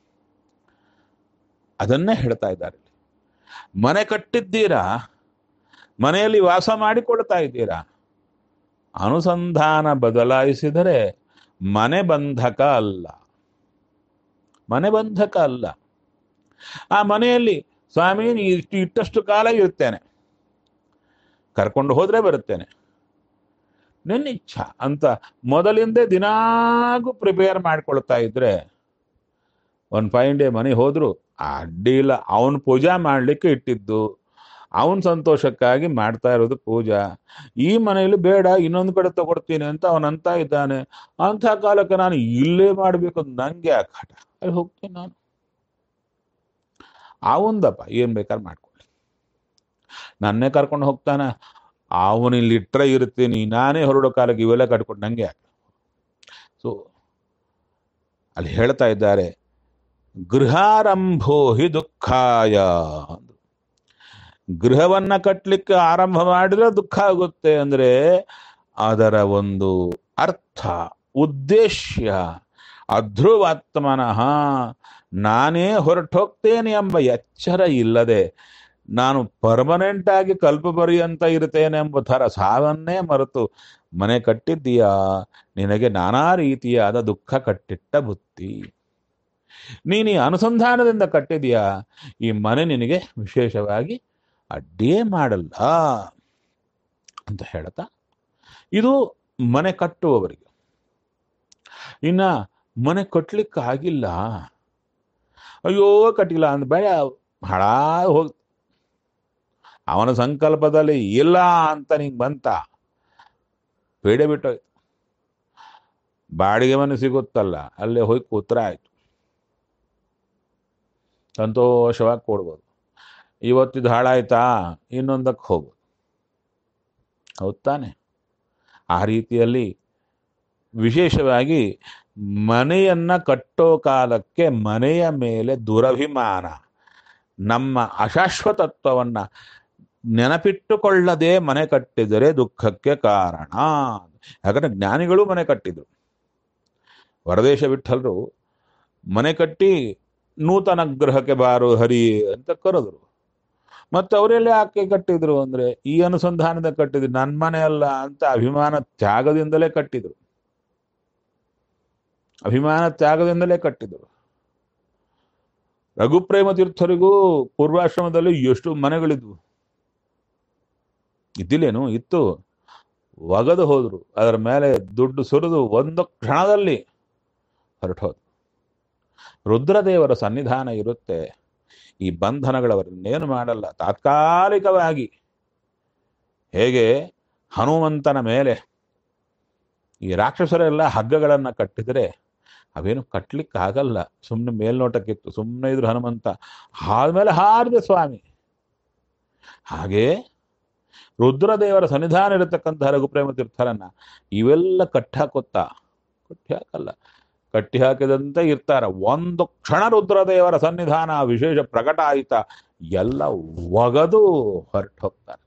ಅದನ್ನೇ ಹೇಳ್ತಾ ಇದ್ದಾರೆ. ಮನೆ ಕಟ್ಟಿದ್ದೀರಾ, ಮನೆಯಲ್ಲಿ ವಾಸ ಮಾಡಿಕೊಳ್ತಾ ಇದ್ದೀರಾ, ಅನುಸಂಧಾನ ಬದಲಾಯಿಸಿದರೆ ಮನೆ ಬಂಧಕ ಅಲ್ಲ. ಮನೆ ಬಂಧಕ ಅಲ್ಲ. ಆ ಮನೆಯಲ್ಲಿ ಸ್ವಾಮಿ ಇಟ್ಟಷ್ಟು ಕಾಲ ಇರ್ತೇನೆ, ಕರ್ಕೊಂಡು ಹೋದ್ರೆ ಬರುತ್ತೇನೆ, ನಿನ್ನ ಇಚ್ಛಾ ಅಂತ ಮೊದಲಿಂದೇ ದಿನಾಗೂ ಪ್ರಿಪೇರ್ ಮಾಡ್ಕೊಳ್ತಾ ಇದ್ರೆ ಒಂದು 5 ಡೇ ಮನೆ ಹೋದ್ರು ಅಡ್ಡಿ ಇಲ್ಲ. ಅವನು ಪೂಜಾ ಮಾಡ್ಲಿಕ್ಕೆ ಇಟ್ಟಿದ್ದು, ಅವನ ಸಂತೋಷಕ್ಕಾಗಿ ಮಾಡ್ತಾ ಇರೋದು ಪೂಜಾ. ಈ ಮನೆಯಲ್ಲಿ ಬೇಡ, ಇನ್ನೊಂದು ಕಡೆ ತಗೊಡ್ತೀನಿ ಅಂತ ಅವನಂತ ಇದ್ದಾನೆ. ಅಂಥ ಕಾಲಕ್ಕೆ ನಾನು ಇಲ್ಲೇ ಮಾಡ್ಬೇಕು ಅಂತ ನಂಗೆ ಯಾಕೆ ಹಠ? ಅಲ್ಲಿ ಹೋಗ್ತೀನಿ ನಾನು. ಅವಂದಪ್ಪ ಏನ್ ಬೇಕಾದ್ರೆ ಮಾಡ್ಕೊಳ್ಳಿ, ನನ್ನೇ ಕರ್ಕೊಂಡು ಹೋಗ್ತಾನ, ಅವನು ಇಲ್ಲಿ ಇಟ್ಟರೆ ಇರ್ತೀನಿ, ನಾನೇ ಹೊರಡೋ ಕಾಲಕ್ಕೆ ಇವೆಲ್ಲ ಕಟ್ಕೊಂಡು ನಂಗೆ ಯಾಕೆ? ಸೊ ಅಲ್ಲಿ ಹೇಳ್ತಾ ಇದ್ದಾರೆ, ಗೃಹಾರಂಭೋ ಹಿ ದುಃಖಾಯ. ಗೃಹವನ್ನ ಕಟ್ಟಲಿಕ್ಕೆ ಆರಂಭ ಮಾಡಿದ್ರೆ ದುಃಖ ಆಗುತ್ತೆ ಅಂದ್ರೆ ಅದರ ಒಂದು ಅರ್ಥ ಉದ್ದೇಶ ಅಧ್ರುವಾತ್ಮನಃ ನಾನೇ ಹೊರಟೋಗ್ತೇನೆ ಎಂಬ ಎಚ್ಚರ ಇಲ್ಲದೆ ನಾನು ಪರ್ಮನೆಂಟ್ ಆಗಿ ಕಲ್ಪಪರ್ಯಂತ ಇರ್ತೇನೆ ಎಂಬ ಥರ ಸಾವನ್ನೇ ಮರೆತು ಮನೆ ಕಟ್ಟಿದ್ದೀಯಾ, ನಿನಗೆ ನಾನಾ ರೀತಿಯಾದ ದುಃಖ ಕಟ್ಟಿಟ್ಟ ಬುತ್ತಿ. ನೀನು ಈ ಅನುಸಂಧಾನದಿಂದ ಕಟ್ಟಿದೀಯಾ, ಈ ಮನೆ ನಿನಗೆ ವಿಶೇಷವಾಗಿ ಅಡ್ಡಿಯೇ ಮಾಡಲ್ಲ ಅಂತ ಹೇಳ್ತಾ, ಇದು ಮನೆ ಕಟ್ಟುವವರಿಗೆ. ಇನ್ನ ಮನೆ ಕಟ್ಲಿಕ್ಕೆ ಆಗಿಲ್ಲ, ಅಯ್ಯೋ ಕಟ್ಟಿಲ್ಲ ಅಂದ ಬೇಡ, ಹಾಳಾಗಿ ಹೋಗ್, ಅವನ ಸಂಕಲ್ಪದಲ್ಲಿ ಇಲ್ಲ ಅಂತ ನಿಂಗೆ ಬಂತ, ಬೇಡ ಬಿಟ್ಟೋಯ್ತು. ಬಾಡಿಗೆ ಮನೆ ಸಿಗುತ್ತಲ್ಲ, ಅಲ್ಲೇ ಹೋಗಿ ಕೂತ್ರ ಆಯ್ತು, ಸಂತೋಷವಾಗಿ ಕೊಡ್ಬೋದು. ಇವತ್ತಿದ್ದು ಹಾಳಾಯ್ತಾ, ಇನ್ನೊಂದಕ್ಕೆ ಹೋಗ್ಬೋದು. ಹೌದ್ ತಾನೆ? ಆ ರೀತಿಯಲ್ಲಿ ವಿಶೇಷವಾಗಿ ಮನೆಯನ್ನ ಕಟ್ಟೋ ಕಾಲಕ್ಕೆ ಮನೆಯ ಮೇಲೆ ದುರಭಿಮಾನ, ನಮ್ಮ ಅಶಾಶ್ವತತ್ವವನ್ನ ನೆನಪಿಟ್ಟುಕೊಳ್ಳದೆ ಮನೆ ಕಟ್ಟಿದರೆ ದುಃಖಕ್ಕೆ ಕಾರಣ. ಯಾಕಂದ್ರೆ ಜ್ಞಾನಿಗಳು ಮನೆ ಕಟ್ಟಿದ್ರು. ವರದೇಶ ವಿಠಲರು ಮನೆ ಕಟ್ಟಿ ನೂತನ ಗ್ರಹಕ್ಕೆ ಬಾರು ಹರಿ ಅಂತ ಕರೆದ್ರು. ಮತ್ತೆ ಅವರೆಲ್ಲ ಯಾಕೆ ಕಟ್ಟಿದ್ರು ಅಂದ್ರೆ ಈ ಅನುಸಂಧಾನದ ಕಟ್ಟಿದ್ರು, ನನ್ನ ಮನೆ ಅಲ್ಲ ಅಂತ ಅಭಿಮಾನ ತ್ಯಾಗದಿಂದಲೇ ಕಟ್ಟಿದ್ರು. ಅಭಿಮಾನ ತ್ಯಾಗದಿಂದಲೇ ಕಟ್ಟಿದ್ರು. ರಘುಪ್ರೇಮ ತೀರ್ಥರಿಗೂ ಪೂರ್ವಾಶ್ರಮದಲ್ಲಿ ಎಷ್ಟು ಮನೆಗಳಿದ್ವು, ಇದ್ದಿಲ್ಲೇನು? ಇತ್ತು. ಒಗದು ಹೋದ್ರು, ಅದರ ಮೇಲೆ ದುಡ್ಡು ಸುರಿದು ಒಂದು ಕ್ಷಣದಲ್ಲಿ ಹೊರಟೋದು. ರುದ್ರದೇವರ ಸನ್ನಿಧಾನ ಇರುತ್ತೆ, ಈ ಬಂಧನಗಳವರನ್ನೇನು ಮಾಡಲ್ಲ. ತಾತ್ಕಾಲಿಕವಾಗಿ ಹೇಗೆ ಹನುಮಂತನ ಮೇಲೆ ಈ ರಾಕ್ಷಸರೆಲ್ಲ ಹಗ್ಗಗಳನ್ನು ಕಟ್ಟಿದರೆ ಅವೇನು ಕಟ್ಲಿಕ್ಕೆ ಆಗಲ್ಲ, ಸುಮ್ಮನೆ ಮೇಲ್ನೋಟಕ್ಕಿತ್ತು, ಸುಮ್ಮನೆ ಇದ್ರು ಹನುಮಂತ, ಆದ್ಮೇಲೆ ಹಾರಿದ ಸ್ವಾಮಿ. ಹಾಗೇ ರುದ್ರದೇವರ ಸನ್ನಿಧಾನ ಇರತಕ್ಕಂತಹ ರಘುಪ್ರೇಮ ತೀರ್ಥರನ್ನ ಇವೆಲ್ಲ ಕಟ್ಟಿ ಹಾಕುತ್ತಾ? ಕಟ್ಟಿ ಹಾಕಲ್ಲ. ಕಟ್ಟಿ ಹಾಕಿದಂತೆ ಇರ್ತಾರ. ಒಂದು ಕ್ಷಣ ರುದ್ರದೇವರ ಸನ್ನಿಧಾನ ವಿಶೇಷ ಪ್ರಕಟ ಆಯಿತಾ, ಎಲ್ಲ ಒಗದು ಹೊರಟು ಹೋಗ್ತಾರೆ.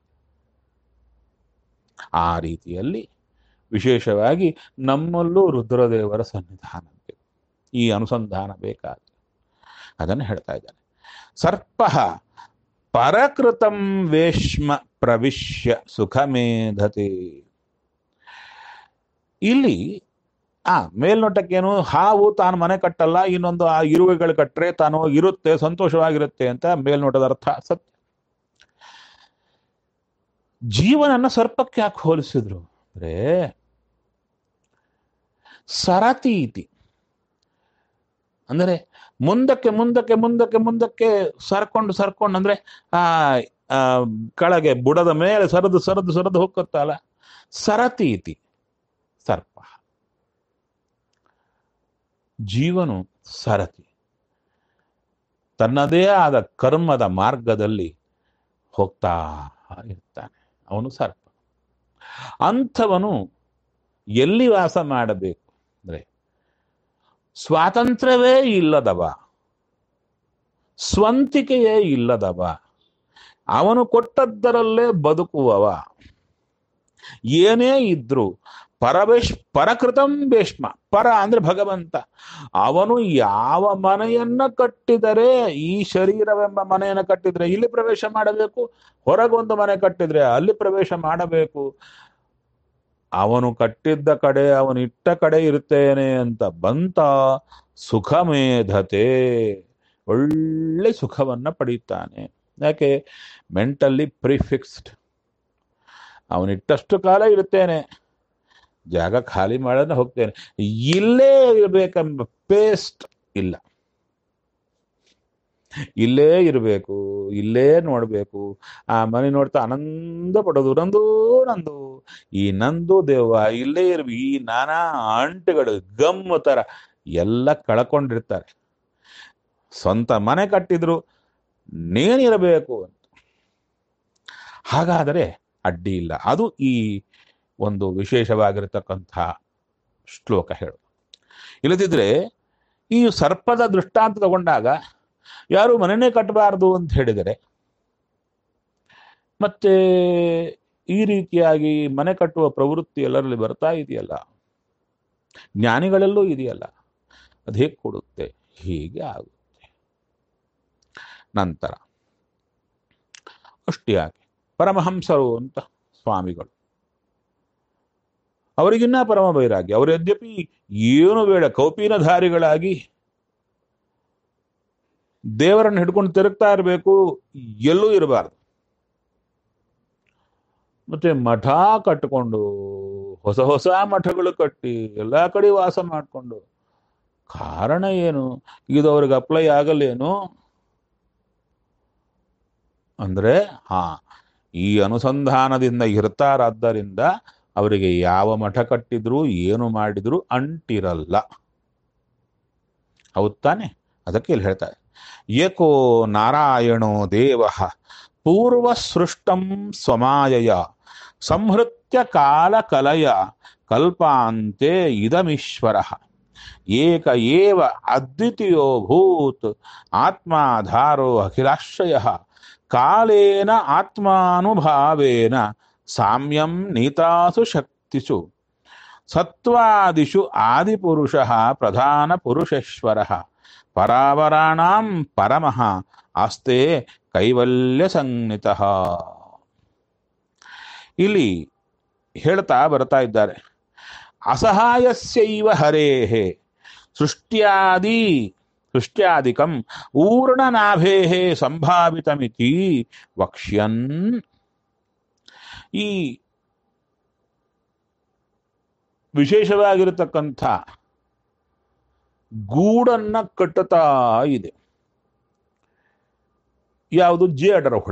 ಆ ರೀತಿಯಲ್ಲಿ ವಿಶೇಷವಾಗಿ ನಮ್ಮಲ್ಲೂ ರುದ್ರದೇವರ ಸನ್ನಿಧಾನ ಬೇಕು, ಈ ಅನುಸಂಧಾನ ಬೇಕಾದ. ಅದನ್ನು ಹೇಳ್ತಾ ಇದ್ದಾನೆ. ಸರ್ಪ ಪರಕೃತಂ ವೇಶ್ಮ ಪ್ರವಿಶ್ಯ ಸುಖಮೇಧತೆ. ಇಲ್ಲಿ ಮೇಲ್ನೋಟಕ್ಕೇನು, ಹಾವು ತಾನು ಮನೆ ಕಟ್ಟಲ್ಲ, ಇನ್ನೊಂದು ಆ ಇರುವೆಗಳು ಕಟ್ಟರೆ ತಾನು ಇರುತ್ತೆ, ಸಂತೋಷವಾಗಿರುತ್ತೆ ಅಂತ ಮೇಲ್ನೋಟದ ಅರ್ಥ ಸತ್ಯ. ಜೀವನನ್ನ ಸರ್ಪಕ್ಕೆ ಯಾಕೆ ಹೋಲಿಸಿದ್ರು ಅಂದ್ರೆ ಸರತೀತಿ ಅಂದರೆ ಮುಂದಕ್ಕೆ ಮುಂದಕ್ಕೆ ಮುಂದಕ್ಕೆ ಮುಂದಕ್ಕೆ ಸರ್ಕೊಂಡು ಅಂದ್ರೆ ಆ ಕೆಳಗೆ ಬುಡದ ಮೇಲೆ ಸರದು ಸರದು ಸರದು ಹೋಗುತ್ತಲ್ಲ, ಸರತೀತಿ ಸರ್ಪ. ಜೀವನು ಸರತಿ, ತನ್ನದೇ ಆದ ಕರ್ಮದ ಮಾರ್ಗದಲ್ಲಿ ಹೋಗ್ತಾ ಇರ್ತಾನೆ, ಅವನು ಸರ್ಪ. ಅಂಥವನು ಎಲ್ಲಿ ವಾಸ ಮಾಡಬೇಕು? ಅಂದ್ರೆ ಸ್ವಾತಂತ್ರ್ಯವೇ ಇಲ್ಲದವ, ಸ್ವಂತಿಕೆಯೇ ಇಲ್ಲದವ, ಅವನು ಕೊಟ್ಟದ್ದರಲ್ಲೇ ಬದುಕುವವ, ಏನೇ ಇದ್ರು ಪರಕೃತಂ ಭೀಷ್ಮ, ಪರ ಅಂದ್ರೆ ಭಗವಂತ. ಅವನು ಯಾವ ಮನೆಯನ್ನ ಕಟ್ಟಿದರೆ, ಈ ಶರೀರವೆಂಬ ಮನೆಯನ್ನು ಕಟ್ಟಿದ್ರೆ ಇಲ್ಲಿ ಪ್ರವೇಶ ಮಾಡಬೇಕು, ಹೊರಗೊಂದು ಮನೆ ಕಟ್ಟಿದ್ರೆ ಅಲ್ಲಿ ಪ್ರವೇಶ ಮಾಡಬೇಕು. ಅವನು ಕಟ್ಟಿದ್ದ ಕಡೆ, ಅವನು ಇಟ್ಟ ಕಡೆ ಇರ್ತೇನೆ ಅಂತ ಬಂತ ಸುಖಮೇಧತೆ, ಒಳ್ಳೆ ಸುಖವನ್ನ ಪಡೀತಾನೆ. ಯಾಕೆ? Mentally prefixed. ಅವನಿಟ್ಟಷ್ಟು ಕಾಲ ಇರ್ತೇನೆ, ಜಾಗ ಖಾಲಿ ಮಾಡೋದನ್ನ ಹೋಗ್ತೇನೆ, ಇಲ್ಲೇ ಇರಬೇಕೆಂಬ ಪೇಸ್ಟ್ ಇಲ್ಲ. ಇಲ್ಲೇ ಇರಬೇಕು, ಇಲ್ಲೇ ನೋಡ್ಬೇಕು, ಆ ಮನೆ ನೋಡ್ತಾ ಆನಂದ ಪಡೋದು, ನಂದು ನಂದು, ಈ ನಂದು ದೇವ ಇಲ್ಲೇ ಇರ್ಬೇಕು. ಈ ನಾನಾ ಅಂಟುಗಳು ಗಮ್ಮು ತರ ಎಲ್ಲ ಕಳ್ಕೊಂಡಿರ್ತಾರೆ. ಸ್ವಂತ ಮನೆ ಕಟ್ಟಿದ್ರು ನೇನಿರಬೇಕು ಅಂತ. ಹಾಗಾದರೆ ಅಡ್ಡಿ ಇಲ್ಲ. ಅದು ಈ ಒಂದು ವಿಶೇಷವಾಗಿರತಕ್ಕಂಥ ಶ್ಲೋಕ ಹೇಳು. ಇಲ್ಲದಿದ್ರೆ ಈ ಸರ್ಪದ ದೃಷ್ಟಾಂತ ತಗೊಂಡಾಗ ಯಾರು ಮನೆಯೇ ಕಟ್ಟಬಾರದು ಅಂತ ಹೇಳಿದರೆ, ಮತ್ತೆ ಈ ರೀತಿಯಾಗಿ ಮನೆ ಕಟ್ಟುವ ಪ್ರವೃತ್ತಿ ಎಲ್ಲರಲ್ಲಿ ಬರ್ತಾ ಇದೆಯಲ್ಲ, ಜ್ಞಾನಿಗಳಲ್ಲೂ ಇದೆಯಲ್ಲ, ಅದು ಹೇಗೆ ಕೊಡುತ್ತೆ? ಹೀಗೆ ಆಗುತ್ತೆ. ನಂತರ ಅಷ್ಟಿಯಾಗಿ ಪರಮಹಂಸರು ಅಂತ ಸ್ವಾಮಿಗಳು, ಅವರಿಗಿನ್ನ ಪರಮ ವೈರಾಗ್ಯ. ಅವರು ಯದ್ಯಪಿ ಏನು ಬೇಡ ಕೌಪೀನಧಾರಿಗಳಾಗಿ ದೇವರನ್ನು ಹಿಡ್ಕೊಂಡು ತಿರುಗ್ತಾ ಇರಬೇಕು, ಎಲ್ಲೂ ಇರಬಾರ್ದು. ಮತ್ತೆ ಮಠ ಕಟ್ಟಿಕೊಂಡು ಹೊಸ ಹೊಸ ಮಠಗಳು ಕಟ್ಟಿ ಎಲ್ಲ ಕಡೆ ವಾಸ ಮಾಡಿಕೊಂಡು, ಕಾರಣ ಏನು? ಇದು ಅವ್ರಿಗೆ ಅಪ್ಲೈ ಆಗಲ್ಲೇನು ಅಂದ್ರೆ, ಈ ಅನುಸಂಧಾನದಿಂದ ಇರ್ತಾರಾದ್ದರಿಂದ ಅವರಿಗೆ ಯಾವ ಮಠ ಕಟ್ಟಿದ್ರು ಏನು ಮಾಡಿದ್ರು ಅಂಟಿರಲ್ಲ. ಹೌದ್ ತಾನೆ? ಅದಕ್ಕೆ ಇಲ್ಲಿ ಹೇಳ್ತಾರೆ, ಏಕೋ ನಾರಾಯಣೋ ದೇವ ಪೂರ್ವ ಸೃಷ್ಟಂ ಸ್ವಮಾಯಯ ಸಂಹೃತ್ಯ ಕಾಲ ಕಲಯ ಕಲ್ಪಾಂತೆ ಇದಮೀಶ್ವರ ಏಕ ಏವ ಅದ್ವಿತೀಯೋ ಭೂತ್ ಆತ್ಮಾಧಾರೋ ಅಖಿಲಾಶ್ರಯ ಕಾಲೇನ ಆತ್ಮಾನುಭಾವೇನ ಸಾಮ್ಯಂ ನೀತಾಸು ಶಕ್ತಿಷು ಸತ್ವಾದಿಷು ಆದಿಪುರುಷ ಪ್ರಧಾನ ಪುರುಷೇಶ್ವರ ಪರಾವರಾಣಾಂ ಪರಮಃ ಆಸ್ತೆ ಕೈವಲ್ಯ ಸಂಜ್ಞಿತಃ. ಇಲ್ಲಿ ಹೇಳ್ತಾ ಬರ್ತಾ ಇದ್ದಾರೆ, ಅಸಹಾಯಸ್ಯೈವ ಹರೇಹೇ ಸೃಷ್ಟ್ಯಾದಿಕಂ ಊರ್ಣನಾಭೇಹೇ ಸಂಭಾವಿತಮಿತಿ ವಕ್ಷ್ಯನ್. ಈ ವಿಶೇಷವಾಗಿರತಕ್ಕಂಥ ಗೂಡನ್ನ ಕಟ್ಟುತ್ತಾ ಇದೆ. ಯಾವುದು? ಜೇಡರ ಹುಳ.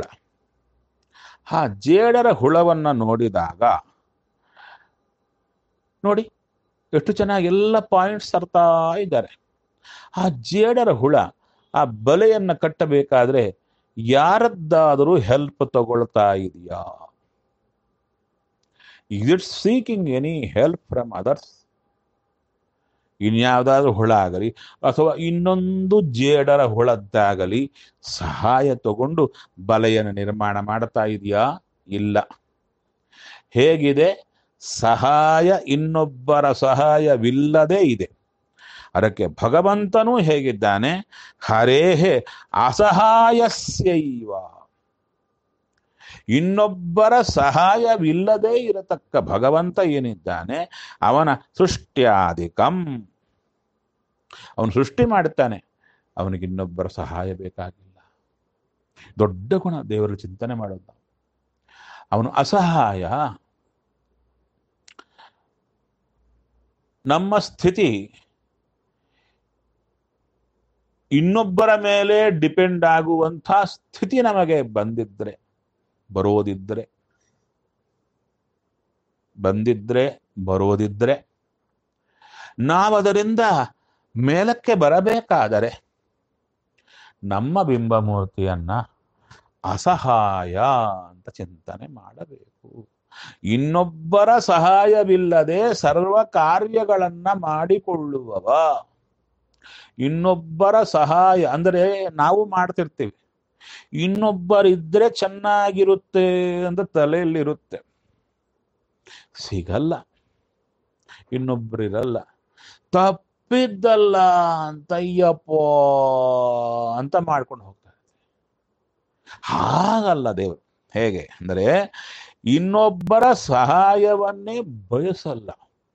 ಜೇಡರ ಹುಳವನ್ನ ನೋಡಿದಾಗ ನೋಡಿ ಎಷ್ಟು ಚೆನ್ನಾಗಿ ಎಲ್ಲ ಪಾಯಿಂಟ್ಸ್ ತರ್ತಾ ಇದ್ದಾರೆ. ಆ ಜೇಡರ ಹುಳ ಆ ಬಲೆಯನ್ನ ಕಟ್ಟಬೇಕಾದ್ರೆ ಯಾರದ್ದಾದರೂ ಹೆಲ್ಪ್ ತಗೊಳ್ತಾ ಇದೆಯಾ? Is it seeking any help from others? ಇನ್ಯಾವುದಾದ್ರೂ ಹುಳ ಆಗಲಿ ಅಥವಾ ಇನ್ನೊಂದು ಜೇಡರ ಹುಳದ್ದಾಗಲಿ ಸಹಾಯ ತಗೊಂಡು ಬಲೆಯನ್ನು ನಿರ್ಮಾಣ ಮಾಡ್ತಾ ಇದೆಯಾ? ಇಲ್ಲ. ಹೇಗಿದೆ? ಸಹಾಯ ಇನ್ನೊಬ್ಬರ ಸಹಾಯವಿಲ್ಲದೆ ಇದೆ. ಅದಕ್ಕೆ ಭಗವಂತನೂ ಹೇಗಿದ್ದಾನೆ? ಹರೇಹೇ ಅಸಹಾಯಸ್ಯೈವ, ಇನ್ನೊಬ್ಬರ ಸಹಾಯವಿಲ್ಲದೆ ಇರತಕ್ಕ ಭಗವಂತ ಏನಿದ್ದಾನೆ ಅವನ ಸೃಷ್ಟ್ಯಾದಿಕಂ, ಅವನು ಸೃಷ್ಟಿ ಮಾಡುತ್ತಾನೆ, ಅವನಿಗೆ ಇನ್ನೊಬ್ಬರ ಸಹಾಯ ಬೇಕಾಗಿಲ್ಲ. ದೊಡ್ಡ ಗುಣ ದೇವರ ಚಿಂತನೆ ಮಾಡೋದು. ಅವನು ಅಸಹಾಯ. ನಮ್ಮ ಸ್ಥಿತಿ ಇನ್ನೊಬ್ಬರ ಮೇಲೆ ಡಿಪೆಂಡ್ ಆಗುವಂಥ ಸ್ಥಿತಿ ನಮಗೆ ಬರೋದಿದ್ರೆ ನಾವದರಿಂದ ಮೇಲಕ್ಕೆ ಬರಬೇಕಾದರೆ ನಮ್ಮ ಬಿಂಬಮೂರ್ತಿಯನ್ನ ಅಸಹಾಯ ಅಂತ ಚಿಂತನೆ ಮಾಡಬೇಕು. ಇನ್ನೊಬ್ಬರ ಸಹಾಯವಿಲ್ಲದೆ ಸರ್ವ ಕಾರ್ಯಗಳನ್ನ ಮಾಡಿಕೊಳ್ಳುವವ. ಇನ್ನೊಬ್ಬರ ಸಹಾಯ ಅಂದರೆ ನಾವು ಮಾಡ್ತಿರ್ತೀವಿ, ಇನ್ನೊಬ್ಬರಿದ್ರೆ ಚೆನ್ನಾಗಿರುತ್ತೆ ಅಂತ ತಲೆಯಲ್ಲಿರುತ್ತೆ, ಸಿಗಲ್ಲ, ಇನ್ನೊಬ್ಬರಿರಲ್ಲ, ತಪ್ಪಿದ್ದಲ್ಲ ಅಂತ ಅಯ್ಯಪ್ಪೋ ಅಂತ ಮಾಡ್ಕೊಂಡು ಹೋಗ್ತಾರೆ. ಹಾಗಲ್ಲ ದೇವರು. ಹೇಗೆ ಅಂದರೆ ಇನ್ನೊಬ್ಬರ ಸಹಾಯವನ್ನೇ ಬಯಸಲ್ಲ.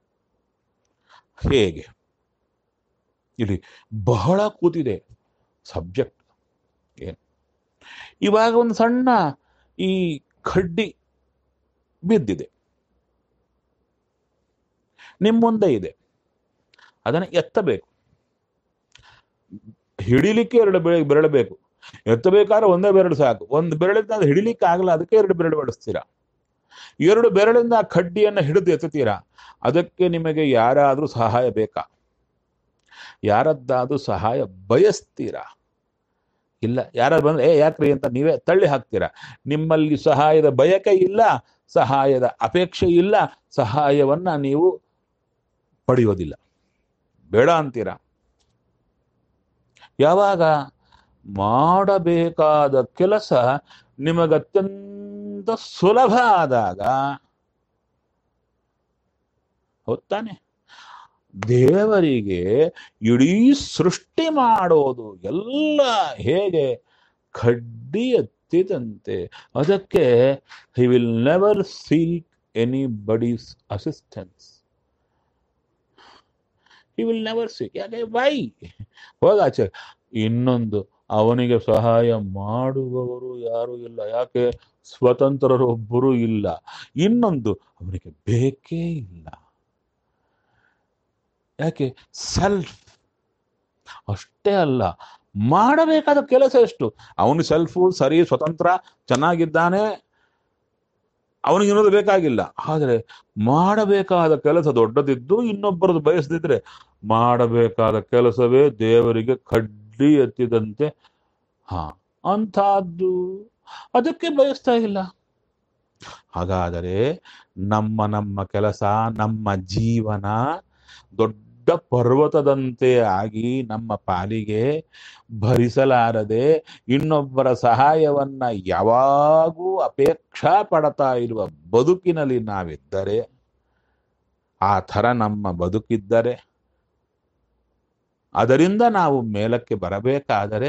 ಹೇಗೆ? ಇಲ್ಲಿ ಬಹಳ ಕೂತಿದೆ ಸಬ್ಜೆಕ್ಟ್. ಏನು? ಇವಾಗ ಒಂದು ಸಣ್ಣ ಈ ಕಡ್ಡಿ ಬಿದ್ದಿದೆ, ನಿಮ್ಮ ಮುಂದೆ ಇದೆ, ಅದನ್ನು ಎತ್ತಬೇಕು. ಹಿಡಿಲಿಕ್ಕೆ ಬೆರಳು ಬೇಕು. ಎತ್ತಬೇಕಾದ್ರೆ ಒಂದೇ ಬೆರಳು ಸಾಕು. ಒಂದು ಬೆರಳಿಂದ ಅದು ಹಿಡಿಲಿಕ್ಕೆ ಆಗಲ್ಲ, ಅದಕ್ಕೆ ಎರಡು ಬೆರಳು ಬಳಸ್ತೀರಾ. ಎರಡು ಬೆರಳಿಂದ ಆ ಕಡ್ಡಿಯನ್ನು ಹಿಡಿದು ಎತ್ತುತ್ತೀರಾ. ಅದಕ್ಕೆ ನಿಮಗೆ ಯಾರಾದ್ರೂ ಸಹಾಯ ಬೇಕಾ? ಯಾರದ್ದಾದ್ರೂ ಸಹಾಯ ಬಯಸ್ತೀರಾ? ಇಲ್ಲ. ಯಾರಾದ್ರು ಬಂದ್ರೆ ಯಾಕ್ರಿ ಅಂತ ನೀವೇ ತಳ್ಳಿ ಹಾಕ್ತೀರಾ. ನಿಮ್ಮಲ್ಲಿ ಸಹಾಯದ ಬಯಕೆ ಇಲ್ಲ, ಸಹಾಯದ ಅಪೇಕ್ಷೆ ಇಲ್ಲ, ಸಹಾಯವನ್ನ ನೀವು ಪಡೆಯೋದಿಲ್ಲ, ಬೇಡ ಅಂತೀರಾ. ಯಾವಾಗ ಮಾಡಬೇಕಾದ ಕೆಲಸ ನಿಮಗತ್ಯಂತ ಸುಲಭ ಆದಾಗ, ಹೊತ್ತಾನೆ. ದೇವರಿಗೆ ಇಡೀ ಸೃಷ್ಟಿ ಮಾಡೋದು ಎಲ್ಲ ಹೇಗೆ ಕಡ್ಡಿ ಎತ್ತಿದಂತೆ. ಅದಕ್ಕೆ he will never seek anybody's assistance. He will never seek. ಯಾಕೆ? ವೈ? ಹೋಗಾಚೆ. ಇನ್ನೊಂದು, ಅವನಿಗೆ ಸಹಾಯ ಮಾಡುವವರು ಯಾರು ಇಲ್ಲ. ಯಾಕೆ? ಸ್ವತಂತ್ರರೊಬ್ಬರು ಇಲ್ಲ. ಇನ್ನೊಂದು, ಅವನಿಗೆ ಬೇಕೇ ಇಲ್ಲ. ಯಾಕೆ? ಸೆಲ್ಫ್. ಅಷ್ಟೇ ಅಲ್ಲ, ಮಾಡಬೇಕಾದ ಕೆಲಸ ಎಷ್ಟು? ಅವನು ಸೆಲ್ಫು ಸರಿ, ಸ್ವತಂತ್ರ, ಚೆನ್ನಾಗಿದ್ದಾನೆ, ಅವನಿಗೆ ಇನ್ನೊಂದು ಬೇಕಾಗಿಲ್ಲ. ಆದರೆ ಮಾಡಬೇಕಾದ ಕೆಲಸ ದೊಡ್ಡದಿದ್ದು ಇನ್ನೊಬ್ಬರದ್ದು ಬಯಸದಿದ್ರೆ, ಮಾಡಬೇಕಾದ ಕೆಲಸವೇ ದೇವರಿಗೆ ಕಡ್ಡಿ ಎತ್ತಿದಂತೆ. ಅಂಥದ್ದು ಅದಕ್ಕೆ ಬಯಸ್ತಾ ಇಲ್ಲ. ಹಾಗಾದರೆ ನಮ್ಮ ಕೆಲಸ, ನಮ್ಮ ಜೀವನ ದೊಡ್ಡ ಪರ್ವತದಂತೆ ಆಗಿ ನಮ್ಮ ಪಾಲಿಗೆ ಭರಿಸಲಾರದೆ ಇನ್ನೊಬ್ಬರ ಸಹಾಯವನ್ನ ಯಾವಾಗೂ ಅಪೇಕ್ಷಾ ಪಡ್ತಾ ಇರುವ ಬದುಕಿನಲ್ಲಿ ನಾವಿದ್ದರೆ, ಆ ಥರ ನಮ್ಮ ಬದುಕಿದ್ದರೆ, ಅದರಿಂದ ನಾವು ಮೇಲಕ್ಕೆ ಬರಬೇಕಾದರೆ,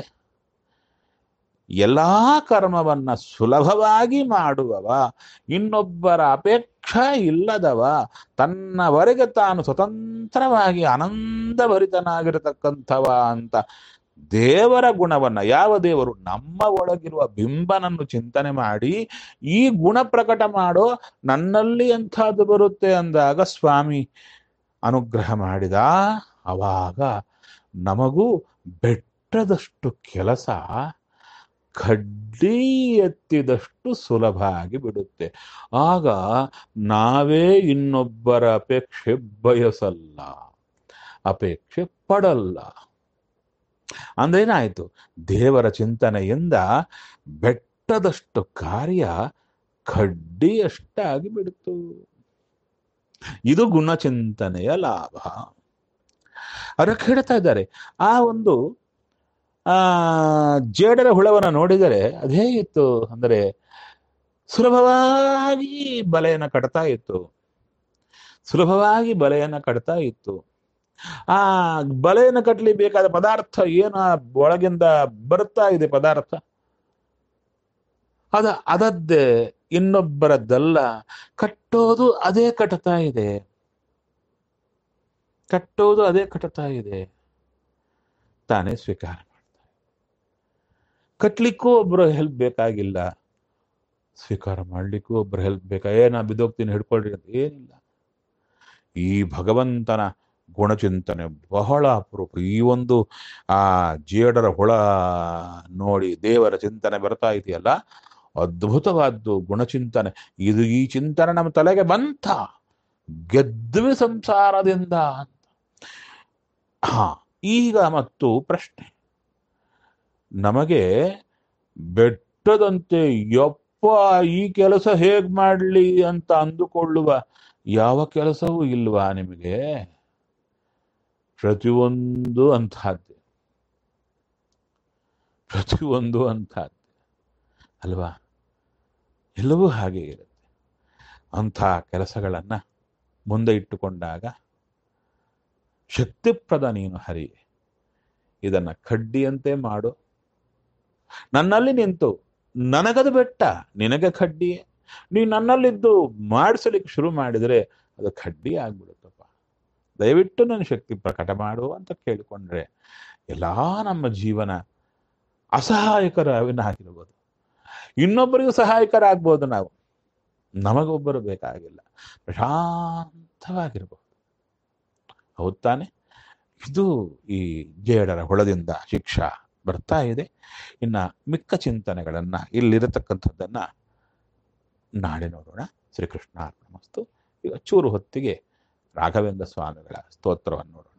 ಎಲ್ಲಾ ಕರ್ಮವನ್ನ ಸುಲಭವಾಗಿ ಮಾಡುವವ, ಇನ್ನೊಬ್ಬರ ಅಪೇಕ್ಷಾ ಇಲ್ಲದವ, ತನ್ನವರೆಗೆ ತಾನು ಸ್ವತಂತ್ರವಾಗಿ ಆನಂದಭರಿತನಾಗಿರತಕ್ಕಂಥವ ಅಂತ ದೇವರ ಗುಣವನ್ನ, ಯಾವ ದೇವರು? ನಮ್ಮ ಒಳಗಿರುವ ಬಿಂಬನನ್ನು ಚಿಂತನೆ ಮಾಡಿ ಈ ಗುಣ ಪ್ರಕಟ ಮಾಡೋ, ನನ್ನಲ್ಲಿ ಎಂಥದ್ದು ಬರುತ್ತೆ ಅಂದಾಗ ಸ್ವಾಮಿ ಅನುಗ್ರಹ ಮಾಡಿದ. ಅವಾಗ ನಮಗೂ ಬೆಟ್ಟದಷ್ಟು ಕೆಲಸ ಕಡ್ಡಿ ಎತ್ತಿದಷ್ಟು ಸುಲಭ ಆಗಿ ಬಿಡುತ್ತೆ. ಆಗ ನಾವೇ ಇನ್ನೊಬ್ಬರ ಅಪೇಕ್ಷೆ ಬಯಸಲ್ಲ, ಅಪೇಕ್ಷೆ ಪಡಲ್ಲ. ಅಂದ್ರೇನಾಯ್ತು? ದೇವರ ಚಿಂತನೆಯಿಂದ ಬೆಟ್ಟದಷ್ಟು ಕಾರ್ಯ ಕಡ್ಡಿಯಷ್ಟಾಗಿ ಬಿಡುತ್ತು. ಇದು ಗುಣಚಿಂತನೆಯ ಲಾಭ. ಅದಕ್ಕೆ ಹೇಳ್ತಾ ಇದ್ದಾರೆ, ಆ ಒಂದು ಜೇಡರ ಹುಳವನ್ನು ನೋಡಿದರೆ ಅದು ಹೇಗಿತ್ತು ಅಂದರೆ, ಸುಲಭವಾಗಿ ಬಲೆಯನ್ನು ಕಟ್ತಾ ಇತ್ತು, ಸುಲಭವಾಗಿ ಬಲೆಯನ್ನು ಕಟ್ತಾ ಇತ್ತು. ಆ ಬಲೆಯನ್ನು ಕಟ್ಟಲಿ ಬೇಕಾದ ಪದಾರ್ಥ ಏನು ಒಳಗಿಂದ ಬರ್ತಾ ಇದೆ, ಪದಾರ್ಥ ಅದದ್ದೇ, ಇನ್ನೊಬ್ಬರದ್ದಲ್ಲ. ಕಟ್ಟೋದು ಅದೇ ಕಟ್ತಾ ಇದೆ, ಕಟ್ಟೋದು ಅದೇ ಕಟ್ತಾ ಇದೆ, ತಾನೇ ಸ್ವೀಕಾರ. ಕಟ್ಲಿಕ್ಕೂ ಒಬ್ರು ಹೆಲ್ಪ್ ಬೇಕಾಗಿಲ್ಲ, ಸ್ವೀಕಾರ ಮಾಡ್ಲಿಕ್ಕೂ ಒಬ್ರು ಹೆಲ್ಪ್ ಬೇಕಾ? ನಾ ಬಿದ್ದೋಗ್ತೀನಿ ಹಿಡ್ಕೊಳ್ರಿ ಅಂತ ಏನಿಲ್ಲ. ಈ ಭಗವಂತನ ಗುಣಚಿಂತನೆ ಬಹಳ ಅಪರೂಪ. ಈ ಒಂದು ಆ ಜೇಡರ ಹುಳ ನೋಡಿ ದೇವರ ಚಿಂತನೆ ಬರ್ತಾ ಇದೆಯಲ್ಲ, ಅದ್ಭುತವಾದ್ದು ಗುಣಚಿಂತನೆ. ಇದು ಈ ಚಿಂತನೆ ನಮ್ಮ ತಲೆಗೆ ಬಂತ, ಗೆದ್ವಿ ಸಂಸಾರದಿಂದ ಅಂತ. ಈಗ ಮತ್ತು ಪ್ರಶ್ನೆ, ನಮಗೆ ಬೆಟ್ಟದಂತೆ ಅಪ್ಪ ಈ ಕೆಲಸ ಹೇಗ್ ಮಾಡ್ಲಿ ಅಂತ ಅಂದುಕೊಳ್ಳುವ ಯಾವ ಕೆಲಸವೂ ಇಲ್ವಾ ನಿಮಗೆ? ಪ್ರತಿಯೊಂದು ಅಂತಹದ್ದೇ, ಪ್ರತಿಯೊಂದು ಅಂತಹದ್ದೇ ಅಲ್ವಾ? ಎಲ್ಲವೂ ಹಾಗೆ ಇರುತ್ತೆ. ಅಂಥ ಕೆಲಸಗಳನ್ನ ಮುಂದೆ ಇಟ್ಟುಕೊಂಡಾಗ ಶಕ್ತಿಪ್ರದ ನೀನು ಹರಿ, ಇದನ್ನ ಕಡ್ಡಿಯಂತೆ ಮಾಡು. ನನ್ನಲ್ಲಿ ನಿಂತು ನನಗದು ಬೆಟ್ಟ, ನಿನಗೆ ಕಡ್ಡಿಯೇ. ನೀನು ನನ್ನಲ್ಲಿದ್ದು ಮಾಡಿಸಲಿಕ್ಕೆ ಶುರು ಮಾಡಿದರೆ ಅದು ಕಡ್ಡಿ ಆಗ್ಬಿಡುತ್ತಪ್ಪ. ದಯವಿಟ್ಟು ನನ್ನ ಶಕ್ತಿ ಪ್ರಕಟ ಮಾಡು ಅಂತ ಕೇಳಿಕೊಂಡ್ರೆ ಎಲ್ಲಾ ನಮ್ಮ ಜೀವನ ಅಸಹಾಯಕರಾಗಿರ್ಬೋದು. ಇನ್ನೊಬ್ಬರಿಗೂ ಸಹಾಯಕರಾಗ್ಬೋದು ನಾವು, ನಮಗೊಬ್ಬರು ಬೇಕಾಗಿಲ್ಲ, ಪ್ರಶಾಂತವಾಗಿರ್ಬೋದು. ಹೌದ್ ತಾನೆ? ಇದು ಈ ಜೇಡರ ಹೊಳದಿಂದ ಶಿಕ್ಷಾ ಬರ್ತಾ ಇದೆ. ಇನ್ನ ಮಿಕ್ಕ ಚಿಂತನೆಗಳನ್ನ, ಇಲ್ಲಿರತಕ್ಕಂಥದ್ದನ್ನ ನಾಳೆ ನೋಡೋಣ. ಶ್ರೀಕೃಷ್ಣ ಅರ್ಪಣಮಸ್ತು. ಈಗ ಚೂರು ಹೊತ್ತಿಗೆ ರಾಘವೇಂದ್ರ ಸ್ವಾಮಿಗಳ ಸ್ತೋತ್ರವನ್ನು ನೋಡೋಣ.